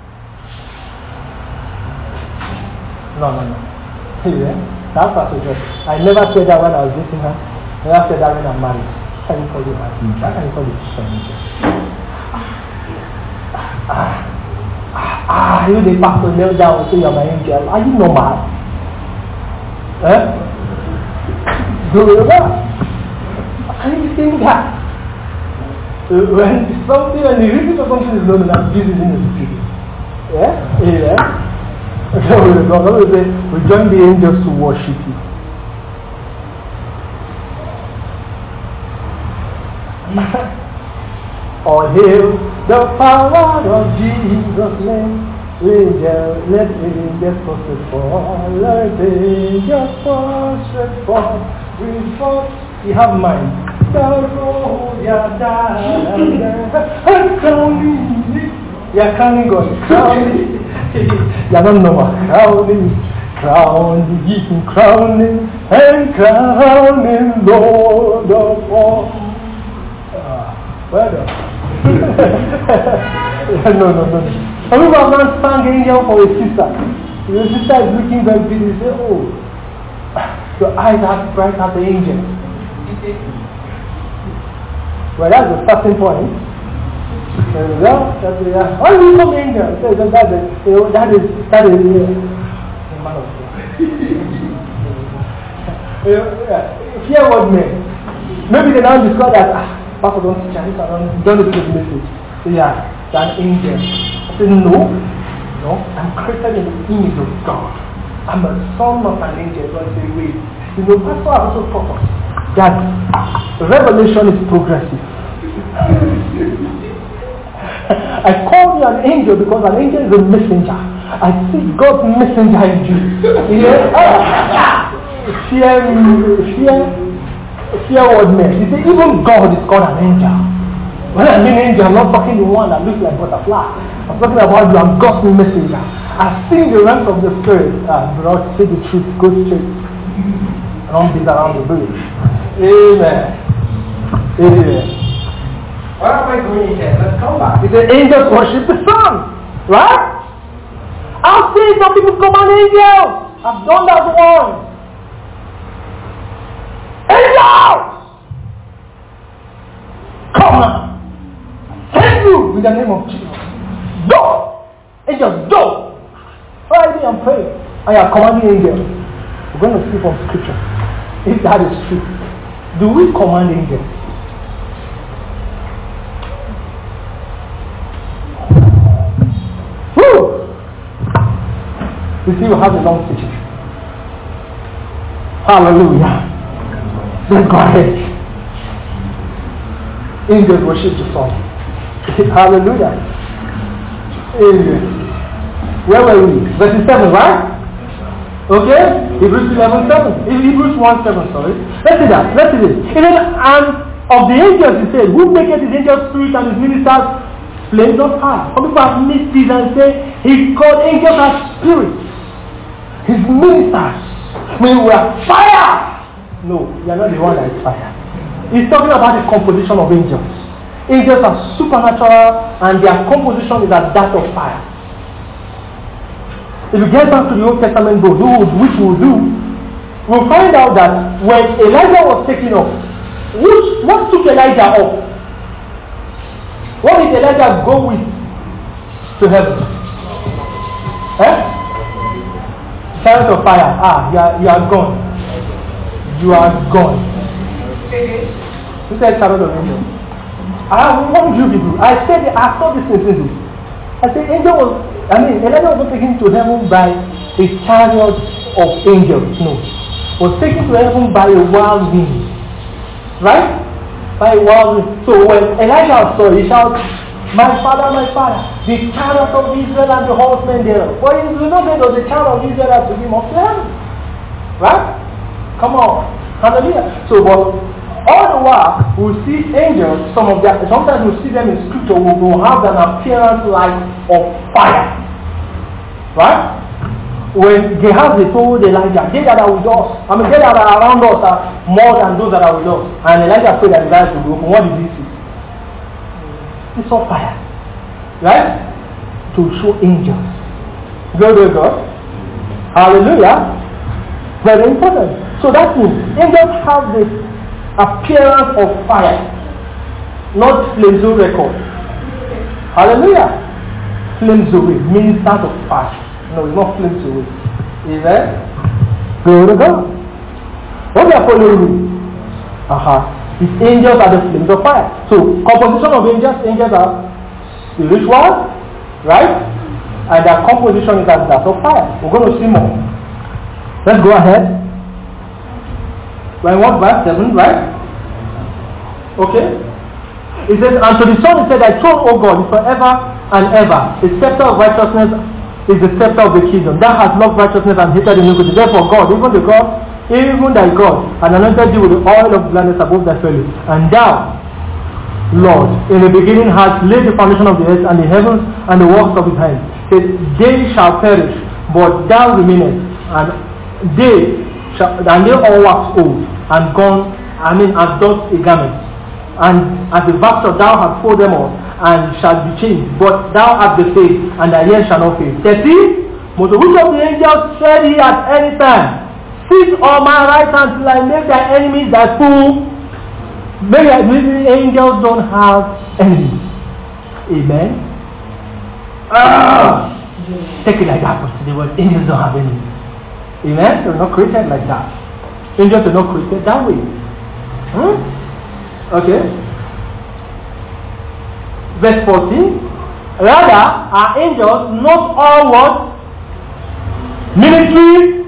No. Yeah. That's what I said. I never said that when I was dating her. I never said that when I'm married. How can you call it marriage? How can you call it angel? You the pastor kneel down and say you're my angel. Are you normal? Do you know? Can you think that? When the reason for something is known as this is in the spirit. Yeah? We join the angels to worship you. All hail the power of Jesus' name. Angels, let angels prostrate fall. Let angels prostrate fall. We fall. You have mind. The road you are dying. And crowning. You are crowning God. Crowning. You are not normal. Crowning, and crowning, Lord of all. Well done. No. Some people have not sang angel for a sister. Your sister is looking very pretty. You say, oh, your eyes are bright as the angel. Well, that's the starting point. There we go. That's it. Oh, you come angel. That is man of God. Fear what men. Maybe they now discover that Pastor don't teach and don't listen to the message. So yeah, that angel. I said no, I'm created in the image of God. I'm a son of an angel. So I say wait. Pastor has also taught us that revelation is progressive. I call you an angel because an angel is a messenger. I see God's messenger in you. Fear what men. You see, even God is called an angel. When I mean angel, I'm not talking the one that looks like butterfly. I'm talking about you are God's messenger. I've seen the ranks of the spirit. Bro, say the truth, go straight. I don't beat around the bush. Amen. What am I doing here? Let's come back. He said angels worship the sun. Right? I've seen some people command angels. I've done that once. Angels! Come now. Thank you in the name of Jesus. Go! Angels, go! Friday and pray. I am commanding angels. We're going to see from scripture. If that is true, do we command angels? Woo! You see, we have a long teaching. Hallelujah. Let's go ahead. Angels worship the sun. Hallelujah. Amen. Where were we? Verse 7, right? Okay? Hebrews 11:7. Hebrews 1:7, sorry. Let's see that. Let's see this. And then, and of the angels, he said, who maketh his angels spirit and his ministers flames of fire? Some people have missed this and say, he called angels as spirits. His ministers. We were fire. No, you are not the one that is fire. He's talking about the composition of angels. Angels are supernatural and their composition is as that of fire. If you get back to the Old Testament book, which we'll do, we'll find out that when Elijah was taken up, what took Elijah up? What did Elijah go with to heaven? Chariot of fire. You are gone. You are gone. Who said chariot of angel? What did you people? I saw this in I said Elijah was not taken to heaven by a chariot of angels. No. Was taken to heaven by a wild wind. Right? By a wild wind. So when Elijah saw, he shouted, my father, the chariot of Israel and the horsemen thereof. For he did not say that the chariot of Israel had to be up to heaven. Right? Come on. Hallelujah. So, but all the while, we'll see angels, sometimes we'll see them in scripture, will have an appearance like of fire. Right? When Gehazi told Elijah, they that are with us, they that are around us are more than those that are with us. And Elijah prayed that the eyes would be open. What did he see? He saw fire. Right? To show angels. Glory to God. Hallelujah. Very important. So that means angels have this appearance of fire, not flames of record. Hallelujah. Flames away, ministers of fire. No, it's not flames away. Amen. Glory to God. What are you following me? These angels are the flames of fire. So, composition of angels are spiritual, right? And their composition is as that of fire. We're going to see more. Let's go ahead. When what verse 7, right? Okay. It says, and to the Son he said, thy throne, O God, is forever and ever. The scepter of righteousness is the scepter of the kingdom. Thou hast loved righteousness and hated iniquity. Therefore God, even thy God, and anointed thee with the oil of gladness above thy fellows. And thou, Lord, in the beginning hast laid the foundation of the earth and the heavens and the works of his hands. Said, they shall perish, but thou remainest, and they all wax old and gone, as doth a garment. And as the vesture thou hast folded them all, and shall be changed, but thou art the same, and thy ears shall not fail. 13. But which of the angels said he at any time, sit on my right hand till I make thy enemies thy fool? Maybe angels don't have enemies. Amen. Take it like that, but the word angels don't have enemies. Amen. They're not created like that. Angels are not created that way. Okay. Verse 14. Rather, are angels not all what? Ministry,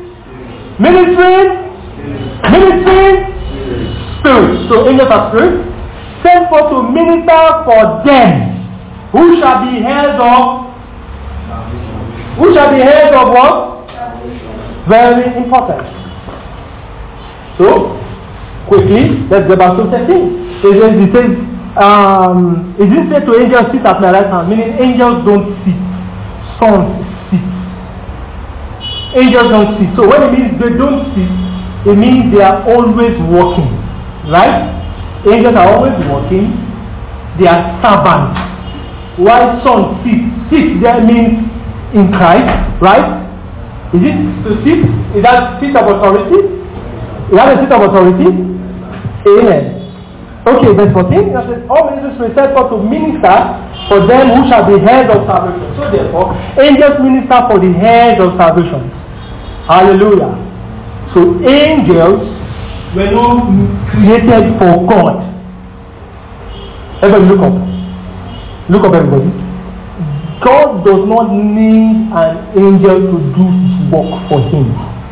spirit. So angels are spirit. Sent forth to minister for them. Who shall be heads of? Who shall be heads of what? Very important. So, quickly, let's go back to 13. It says, it didn't say to angels sit at my right hand, meaning angels don't sit. Sons sit. Angels don't sit. So when it means they don't sit, it means they are always working. Right? Angels are always working. They are servants. Why sons sit? Sit there means in Christ, right? Is it to sit? Is that seat of authority? Is that a seat of authority? Amen. Okay, verse 14. It says, all ministers will set forth to minister for them who shall be heads of salvation. So therefore, angels minister for the heads of salvation. Hallelujah. So angels were not created for God. Everybody look up. Look up, everybody. God does not need an angel to do his work for him.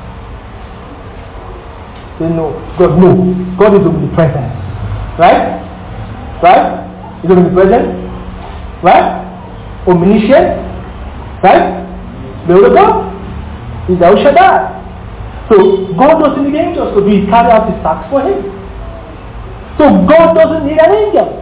Say no. God is omnipresent. Right? Right? He's omnipresent. Right? Omniscient. Right? The other God is El Shaddai. So God doesn't need angels to do carry out his tasks for him. So God doesn't need an angel.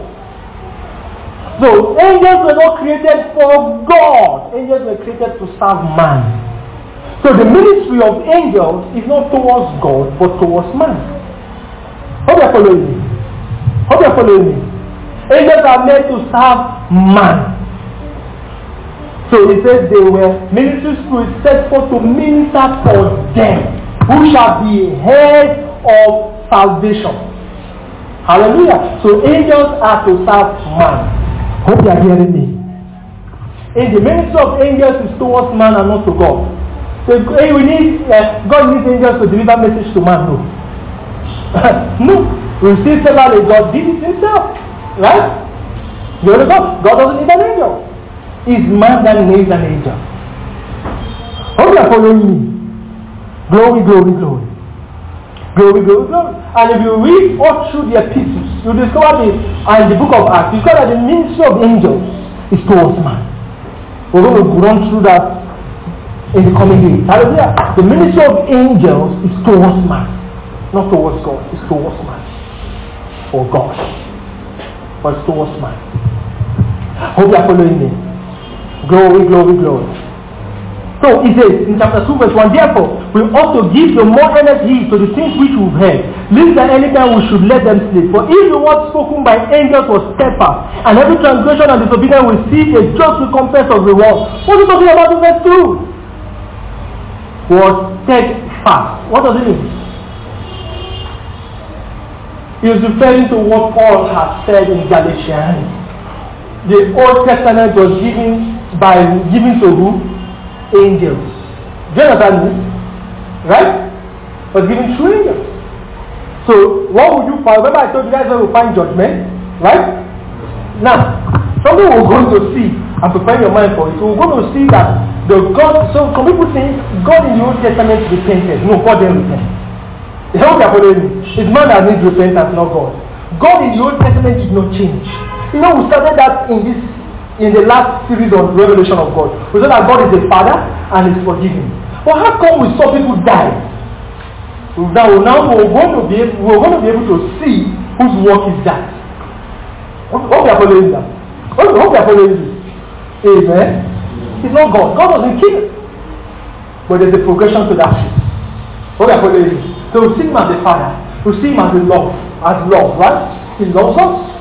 So angels were not created for God. Angels were created to serve man. So the ministry of angels is not towards God, but towards man. Hope you're following me. Hope you're following me. Angels are made to serve man. So it says they were ministry spirits set forth to minister for them, who shall be heads of salvation. Hallelujah. So angels are to serve man. Hope you are hearing me. In the ministry of angels is towards man and not to God. So hey, God needs angels to deliver message to man. No. No. We see several God did it himself. Right? You know God doesn't need an angel. It's man that needs an angel. Hope you are following me. Glory, glory, glory. Glory, glory, glory. And if you read all through the epistles, you discover in the book of Acts, you discover that the ministry of angels is towards man. We're going to run through that in the coming days. Hallelujah. The ministry of angels is towards man, not towards God. It's towards man. For God. But it's towards man. Hope you are following me. Glory, glory, glory. So it says in chapter 2 verse 1, therefore we ought to give the more earnest heed to the things which we've heard, lest at any time we should let them slip. For if the word spoken by angels was steadfast, and every transgression and disobedience will receive a just recompense of reward. What is talking about in verse 2? Was steadfast. What does it mean? He is referring to what Paul has said in Galatians. The Old Testament was given to who? Angels. Do you understand me? Right? Was given through angels. So what would you find? Remember I told you guys where we find judgment, right? Now, something we're going to see and prepare your mind for it. So we're going to see that so some people think God in the Old Testament repented. No, God didn't repent. How can you me? It's man that needs repentance, not God. God in the Old Testament did not change. You know, we started that in the last series on revelation of God. We said that God is a father and is forgiving. But how come we saw people die? Now we're going to be able to see whose work is that. Hope you are following that. Hope you are following this. Amen. It's not God. God doesn't kill. But there's a progression to that shit. Hope you are following this. So we see him as a father. We see him as a love, right? He loves us.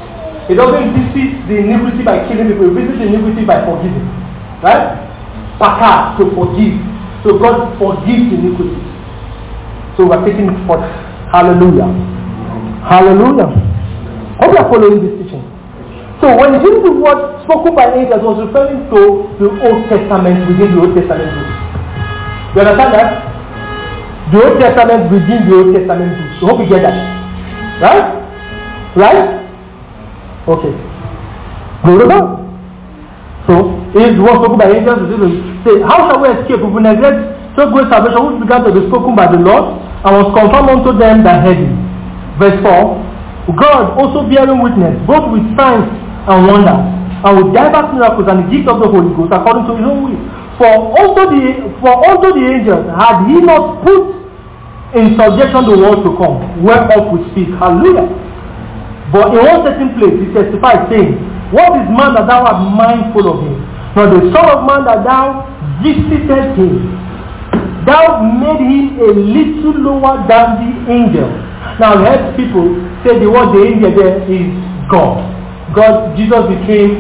He doesn't visit the iniquity by killing people. He visits the iniquity by forgiving. Right? Paka, to forgive. So God forgives iniquity. So we're taking it forth. Hallelujah. Hallelujah. Hope you are following this teaching. So when Jesus was spoken by angels, was referring to the Old Testament within the Old Testament book. You understand that? The Old Testament within the Old Testament book. So hope you get that. Right? Right? Okay. Go to God. So it was spoken by angels. Say, how shall we escape if we neglect so great salvation which began to be spoken by the Lord and was confirmed unto them that heard him? Verse 4. God also bearing witness both with signs and wonders, and with diverse miracles and the gift of the Holy Ghost according to his own will. For unto the angels had he not put in subjection the world to come, whereof we speak. Hallelujah. But in one certain place he testified, saying, what is man that thou art mindful of him? Nor the Son of Man that thou visited him. Thou made him a little lower than the angel. Now I heard people say the word the angel there is God. God, Jesus became.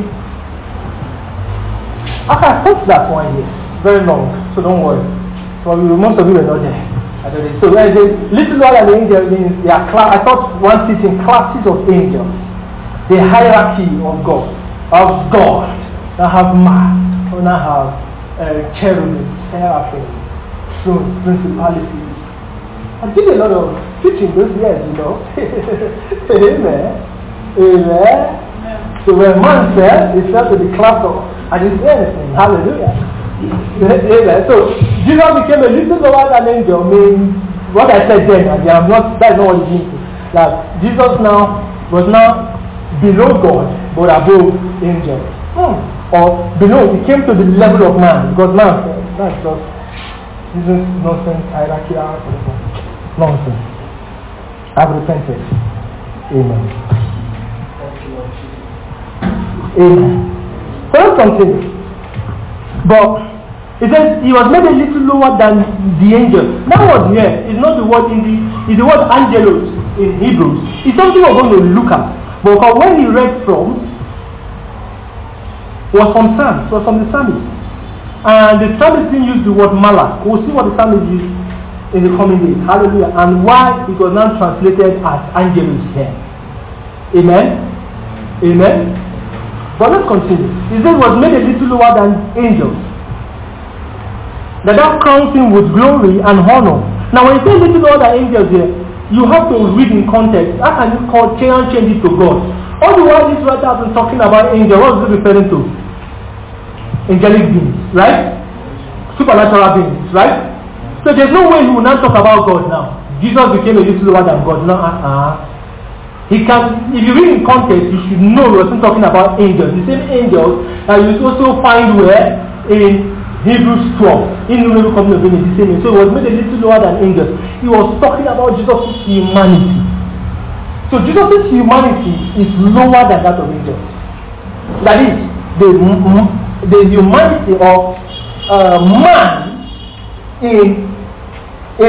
I can touch that one here. Very long, so don't worry. So most of you are not there. So when I say little lower than the angel means they are I thought one teaching classes of angels. The hierarchy of God. Now have man, now have cherubim, seraphim, thrones, principalities. I did a lot of teaching those years, you know. Amen. Amen. So when man fell, he fell to the class of, I didn't say anything. Hallelujah. Amen. So Jesus became a little lower than an angel means what I said then, and that's not what it means. That Jesus was now below God, but above angels. Or below, he came to the level of man, because man, that's just nonsense, hierarchy, nonsense. I've repented. Amen. Amen. So let's continue. But it says he was made a little lower than the angel. That word here is not the word is the word angelos in Hebrew. It's something we're going to look at. But when he read from was from Psalms, was from the psalmist. And the psalmist didn't use the word malak. We'll see what the psalmist used in the coming days. Hallelujah. And why it was now translated as angelos here. Amen. Amen. But let's continue. He said was made a little lower than angels. That crowns him with glory and honor. Now when you say little lower than angels here, you have to read in context. How can you change it to God? All the while this writer has been talking about angels, what is it referring to? Angelic beings, right? Supernatural beings, right? So there's no way he will not talk about God now. Jesus became a little lower than God. No, He can, if you read in context, you should know we're still talking about angels. The same angels that you also find where in Hebrews 12, in the company of the same. So he was made a little lower than angels. He was talking about Jesus' humanity. So Jesus' humanity is lower than that of angels. That is, the humanity of man in a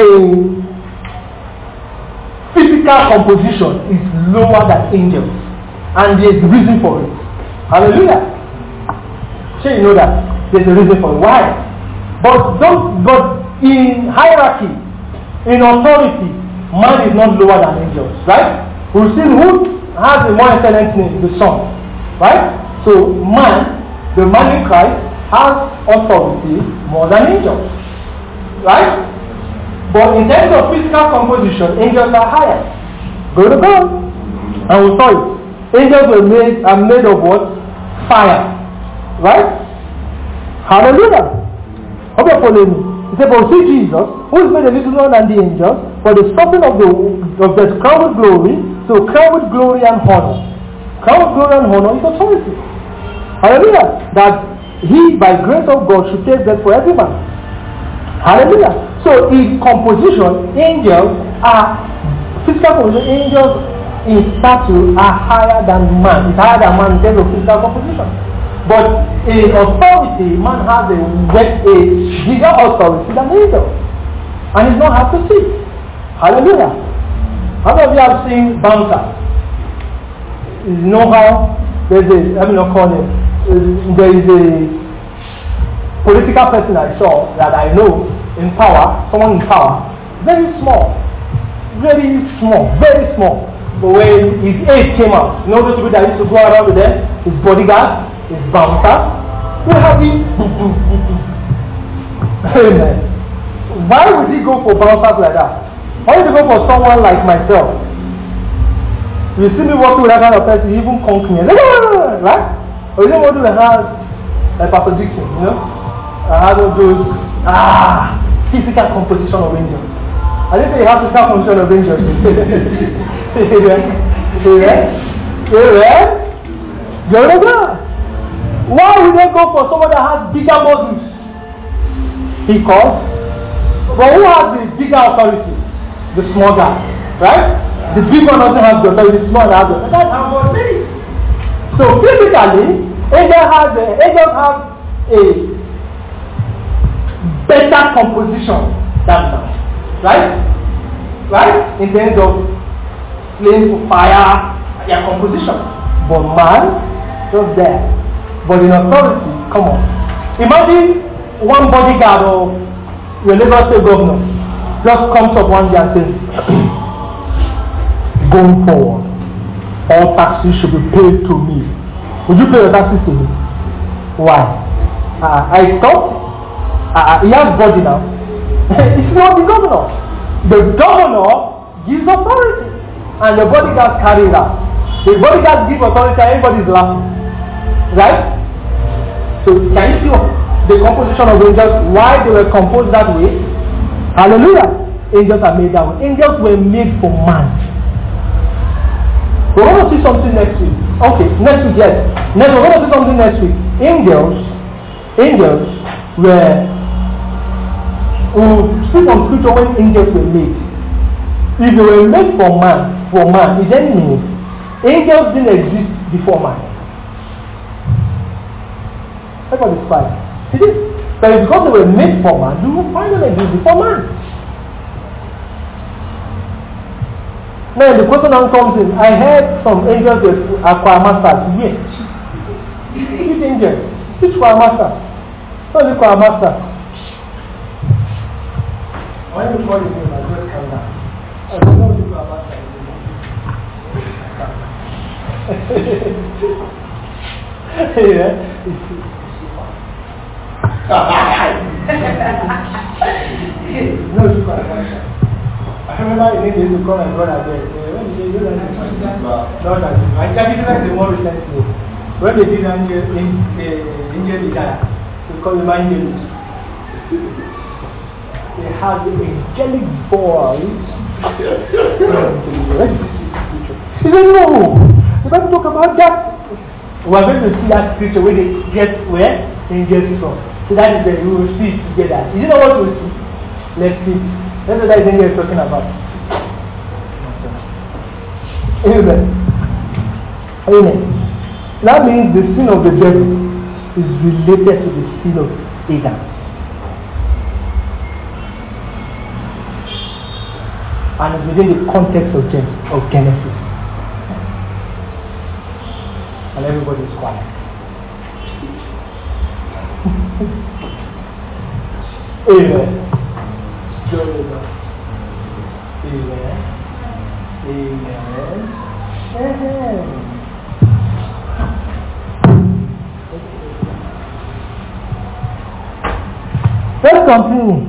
physical composition is lower than angels, and there's a reason for it. Hallelujah. So you know that there's a reason for it. Why? But in hierarchy, in authority, man is not lower than angels, right? We've seen who has a more excellent name, the Son, right? So man, the man in Christ, has authority more than angels, right? But in terms of physical composition, angels are higher. Go to God. And we saw it. Angels are made of what? Fire. Right? Hallelujah. Hope you're following me. He said, but see Jesus, who is made a little lower than the angels, for the stopping of the crown with glory, so crown with glory and honor. Crown with glory and honor is authority. Hallelujah. That he, by grace of God, should take that for every man. Hallelujah. So in composition, angels are physical composition. Angels in stature are higher than man. It's higher than man in terms of physical composition. But in authority, man has a bigger authority than angels, and it's not hard to see. Hallelujah. How many of you have seen bouncers? You know how there's a, let me not call it, there is a political person I saw that I know in power, someone in power, very small. But when his age came out, you know those people that used to go around with them, his bodyguard, his bouncer, they have him. Amen. Why would he go for bouncers like that? Why would he go for someone like myself? You see me walking with that kind of person, you even conk me, right? Or you don't want to have like Pastor Dixon, you know? I have those physical composition of angels. I didn't say you have physical composition of angels. Glory to God. Why would they go for someone that has bigger muscles? Because, but who has the bigger authority? The small guy, right? The big one doesn't have the authority, the small one has the authority. That's how God made it. So physically, angels have a better composition than man, right? In terms of flames of fire, their composition. But man, just there. But in authority, come on. Imagine one bodyguard of your Lagos State governor just comes up one day and says, going forward, all taxes should be paid to me. Would you pay your taxes to me? Why? I thought he has body now. It's not the governor. The governor gives authority, and the bodyguard carry it out. The bodyguard gives authority, and everybody is laughing, right? So can you see the composition of angels? Why they were composed that way? Hallelujah! Angels are made that way. Angels were made for man. We're going to see something next week. Okay, next week, yes. We're going to see something next week. Angels were, we'll speak on scripture when angels were made. If they were made for man, it then means angels didn't exist before man. Everybody's fine. See this? So because they were made for man, you will find them exist before man. Now the question now comes in. I heard some angels are choir masters. Yes. Which angels? Which choir master? What is the choir master? When you call his name, I just calm down. I don't know what the choir master is. Yeah. No, it's choir master. I remember in English to call my brother there. When they do that, I can't the more recently. When they did angel desire, they call him Angelus. They have the angelic voice. He said, no, the Bible talk about that. We are going to see that scripture where they get where angels from. So that is the we will see it together. You know what we will see? Let's see. That's what that angel is talking about. Amen. Amen. That means the sin of the devil is related to the sin of Adam. And it's within the context of Genesis. And everybody is quiet. Amen. Amen. Amen. Amen. Let's continue.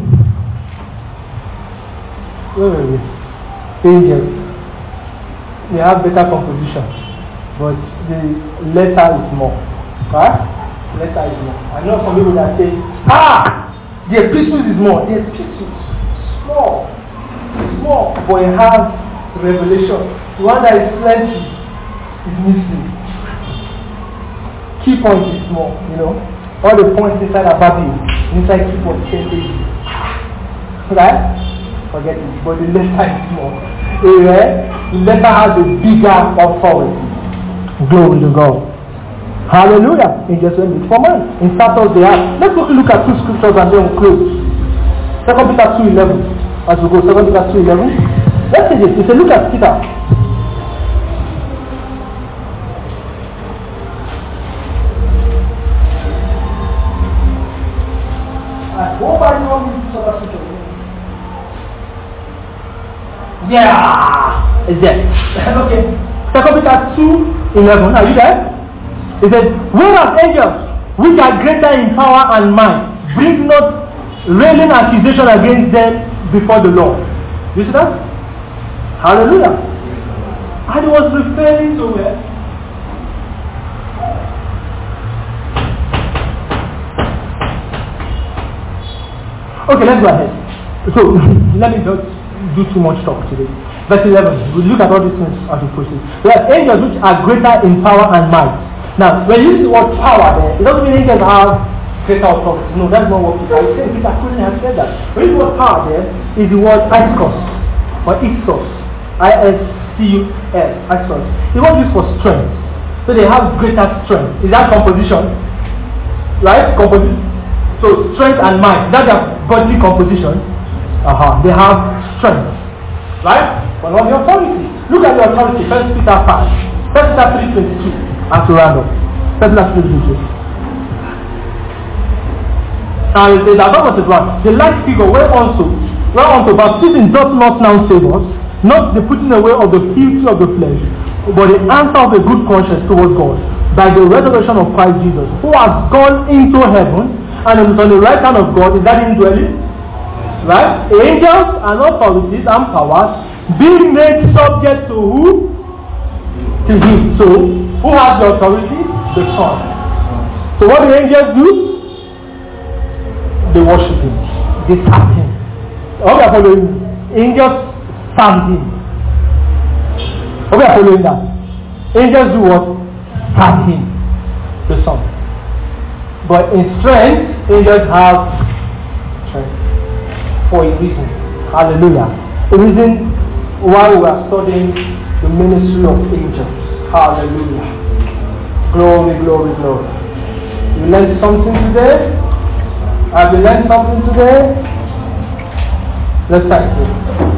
Where were we? Angels. They have better composition, but the letter is more. Right? Letter is more. I know some people that say, the epistles is more. The epistles small, but it has revelation. The one that is plenty is missing. Key point is small, you know. All the points inside are Bible, inside key point, same page. Right? Forget it. But the letter is small. Amen. The letter has a bigger authority. Glory to God. Hallelujah. In just went for man. In Saturday they have. Let's look at two scriptures and then we'll close. 2 Peter 2:11. As we go, 2 Peter 2:11. Let's say this. It's a look at Peter. Yeah, it's there. Okay. 2 Peter 2:11. Are you there? It says, whereas angels, which are greater in power and might, bring not railing accusation against them before the Lord. You see that? Hallelujah. And he was referring to where? Okay, let's go ahead. So, let me not do too much talk today. Verse 11. We'll look at all these things as we proceed. There are angels which are greater in power and might. Now, when you use the word power there, it doesn't mean angels have greater authority. No, that's not what Peter is saying. Peter couldn't have said that. When you use the word power there, is the word iskos or istos. I-S-C-U-S. Iskos. The word used for strength. So they have greater strength. Is that composition? Right? Composition. So strength and might. That's their bodily composition. They have strength. Right? But not the authority. Look at the authority. 1 Peter 5. 1 Peter 3:22. As to round up. 1 Peter 3:22. And it says, above verse 1, the like figure whereunto baptism doth not now save us, not the putting away of the filthy of the flesh, but the answer of a good conscience towards God, by the resurrection of Christ Jesus, who has gone into heaven, and is on the right hand of God. Is that indwelling? Right? Angels and authorities and powers being made subject to who? To him. So, who has the authority? The Son. So what do angels do? They worship him. They serve him. Okay, I'm following. Angels serve him. Okay, I'm following that. Angels do what? Serve him. The Son. But in strength, angels have strength. For a reason. Hallelujah. The reason why we are studying the ministry of angels. Hallelujah. Glory, glory, glory. You learned something today? Have you learned something today? Let's thank you.